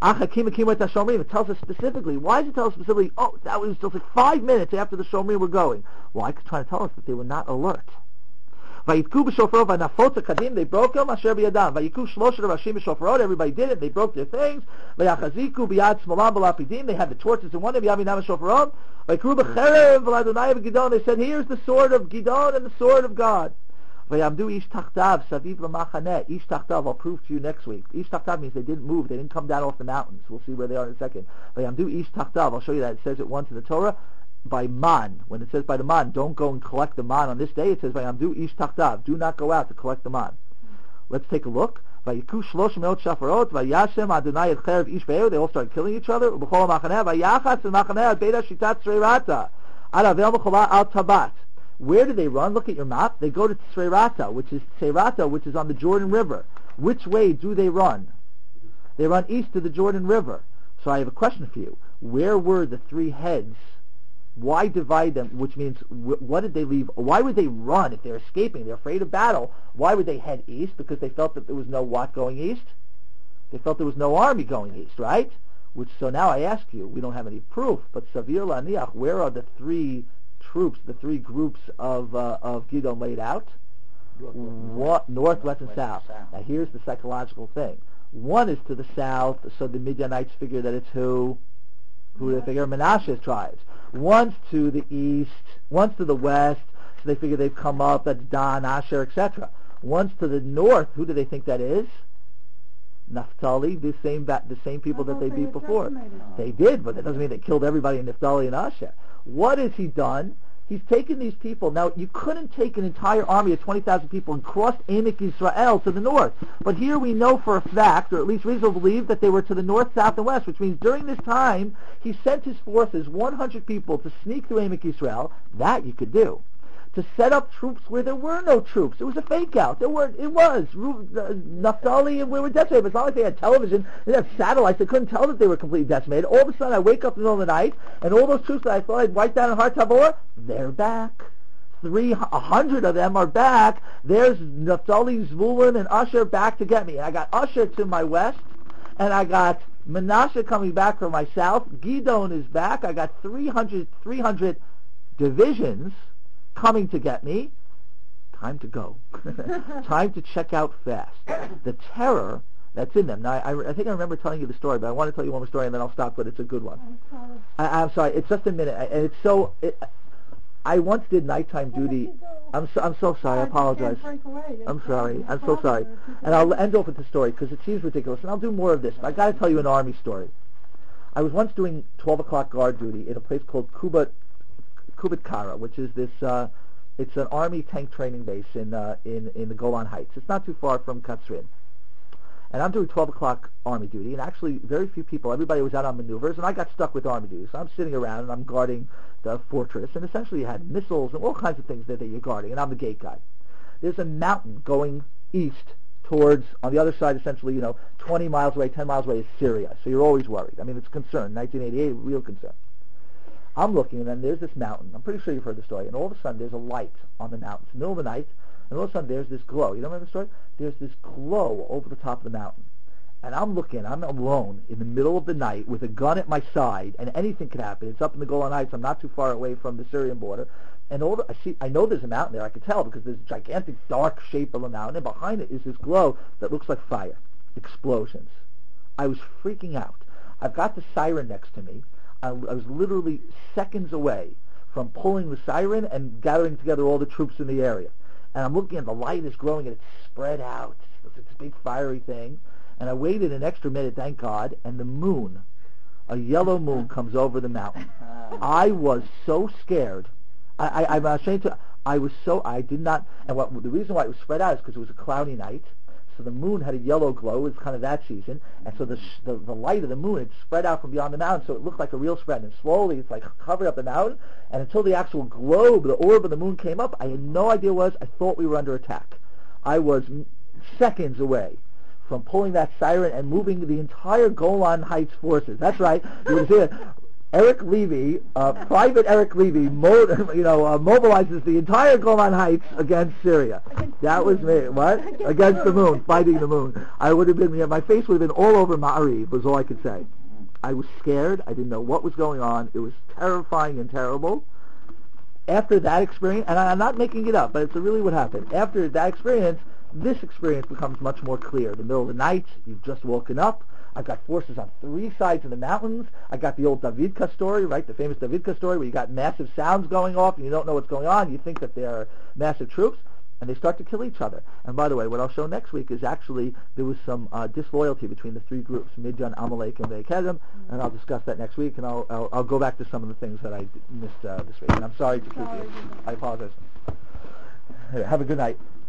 It tells us specifically. Why does it tell us specifically, oh, that was just like five minutes after the Shomrim were going? Well, it's trying to tell us that they were not alert. Vayitku b'shofaro v'nafot kadim. They broke them. Asher b'yadam. Vayiku shloshet rashim b'shofarot. Everybody did it. They broke their things. Vayachaziku b'yad smolam b'lapidim. They had the torches in one hand. V'yaminam b'shofarot. Vayikru b'cherev v'ladonai v'gidon. They said, here's the sword of Gidon and the sword of God. Vayamdu ish tachtav saviv l'machaneh. Ish tachtav. I'll prove to you next week. Ish tachtav means they didn't move. They didn't come down off the mountains. We'll see where they are in a second. Vayamdu ish tachtav. I'll show you that. It says it once in the Torah. By man, when it says by the man, don't go and collect the man on this day. It says by amdu ish tachtav, do not go out to collect the man. Let's take a look. Vayiku shlosh meot shafarot, vayashem Adonai et cherev ish be'er. They all started killing each other. B'chol machaneh, vayachatz machaneh ad beida shitat tzreirata, ad avel mechola al tabat. Where do they run? Look at your map. They go to Tzreirata, which is Tzreirata, which is on the Jordan River. Which way do they run? They run east to the Jordan River. So I have a question for you. Where were the three heads? Why divide them? Which means, wh- what did they leave? Why would they run if they're escaping? They're afraid of battle. Why would they head east? Because they felt that there was no what going east? They felt there was no army going east, right? Which, so now I ask you, we don't have any proof, but Savir Laniach, where are the three troops, the three groups of uh, of Gidon laid out? North, what, north, west, and south. south. Now here's the psychological thing. One is to the south, so the Midianites figure that it's who? Who do they figure? Menashe's tribes. One's to the east, one's to the west, so they figure they've come up, that's Dan, Asher, et cetera. One's to the north, who do they think that is? Naphtali, the same the same people that they beat before. They did, but that doesn't mean they killed everybody in Naphtali and Asher. What has he done? He's taken these people. Now, you couldn't take an entire army of twenty thousand people and cross Emek Yisrael to the north. But here we know for a fact, or at least reasonably believe, that they were to the north, south, and west, which means during this time, he sent his forces, one hundred people, to sneak through Emek Yisrael. That you could do. To set up troops where there were no troops. It was a fake out. There were, it was. Uh, Naphtali and we were decimated. It's not like they had television. They didn't have satellites. They couldn't tell that they were completely decimated. All of a sudden, I wake up in the middle of the night, and all those troops that I thought I'd wiped down in Har Tabor, they're back. Three, a hundred of them are back. There's Naphtali, Zvulun, and Asher back to get me. And I got Asher to my west, and I got Menashe coming back from my south. Gidon is back. I got three hundred, three hundred divisions coming to get me. Time to go. Time to check out fast. The terror that's in them. Now, I, I think I remember telling you the story, but I want to tell you one more story, and then I'll stop, but it's a good one. I, I'm sorry. It's just a minute, and it's so... It, I once did nighttime duty. I'm so, I'm so sorry. I apologize. I'm sorry. I'm so sorry. And I'll end off with the story, because it seems ridiculous, and I'll do more of this, but I've got to tell you an Army story. I was once doing twelve o'clock guard duty in a place called Kubat Kubat Kara, which is this, uh, it's an army tank training base in, uh, in, in the Golan Heights. It's not too far from Katzrin. And I'm doing twelve o'clock army duty, and actually very few people, everybody was out on maneuvers, and I got stuck with army duty. So I'm sitting around, and I'm guarding the fortress, and essentially you had missiles and all kinds of things that, that you're guarding, and I'm the gate guy. There's a mountain going east towards, on the other side, essentially, you know, twenty miles away, ten miles away is Syria. So you're always worried. I mean, it's a concern. nineteen eighty-eight, real concern. I'm looking, and then there's this mountain. I'm pretty sure you've heard the story. And all of a sudden, there's a light on the mountain. It's the middle of the night, and all of a sudden, there's this glow. You don't remember the story? There's this glow over the top of the mountain. And I'm looking. I'm alone in the middle of the night with a gun at my side, and anything could happen. It's up in the Golan Heights. I'm not too far away from the Syrian border. And all the, I see, I know there's a mountain there. I could tell because there's a gigantic dark shape of a mountain, and behind it is this glow that looks like fire, explosions. I was freaking out. I've got the siren next to me. I, I was literally seconds away from pulling the siren and gathering together all the troops in the area. And I'm looking, and the light is growing, and it's spread out. It's this big fiery thing. And I waited an extra minute, thank God, and the moon, a yellow moon, comes over the mountain. I was so scared. I, I, I'm ashamed to. I was so. I did not. And what the reason why it was spread out is because it was a cloudy night. So the moon had a yellow glow. It's kind of that season, and so the, the the light of the moon had spread out from beyond the mountain, so it looked like a real spread. And slowly, it's like covered up the mountain. And until the actual globe, the orb of the moon came up, I had no idea what it was. I thought we were under attack. I was seconds away from pulling that siren and moving the entire Golan Heights forces. That's right. You would see it. Eric Levy, uh, Private Eric Levy, mo- you know, uh, mobilizes the entire Golan Heights against Syria. Against that was me. What? Against, against the moon, fighting the moon. I would have been, yeah, my face would have been all over Ma'ariv, was all I could say. I was scared. I didn't know what was going on. It was terrifying and terrible. After that experience, and I'm not making it up, but it's really what happened. After that experience, this experience becomes much more clear. The middle of the night, you've just woken up. I've got forces on three sides of the mountains. I got the old Davidka story, right? The famous Davidka story where you got massive sounds going off and you don't know what's going on. You think that they're massive troops, and they start to kill each other. And by the way, what I'll show next week is actually there was some uh, disloyalty between the three groups, Midian, Amalek, and Ve'ekedem, and I'll discuss that next week, and I'll, I'll, I'll go back to some of the things that I missed uh, this week. And I'm sorry to keep you. I apologize. Have a good night.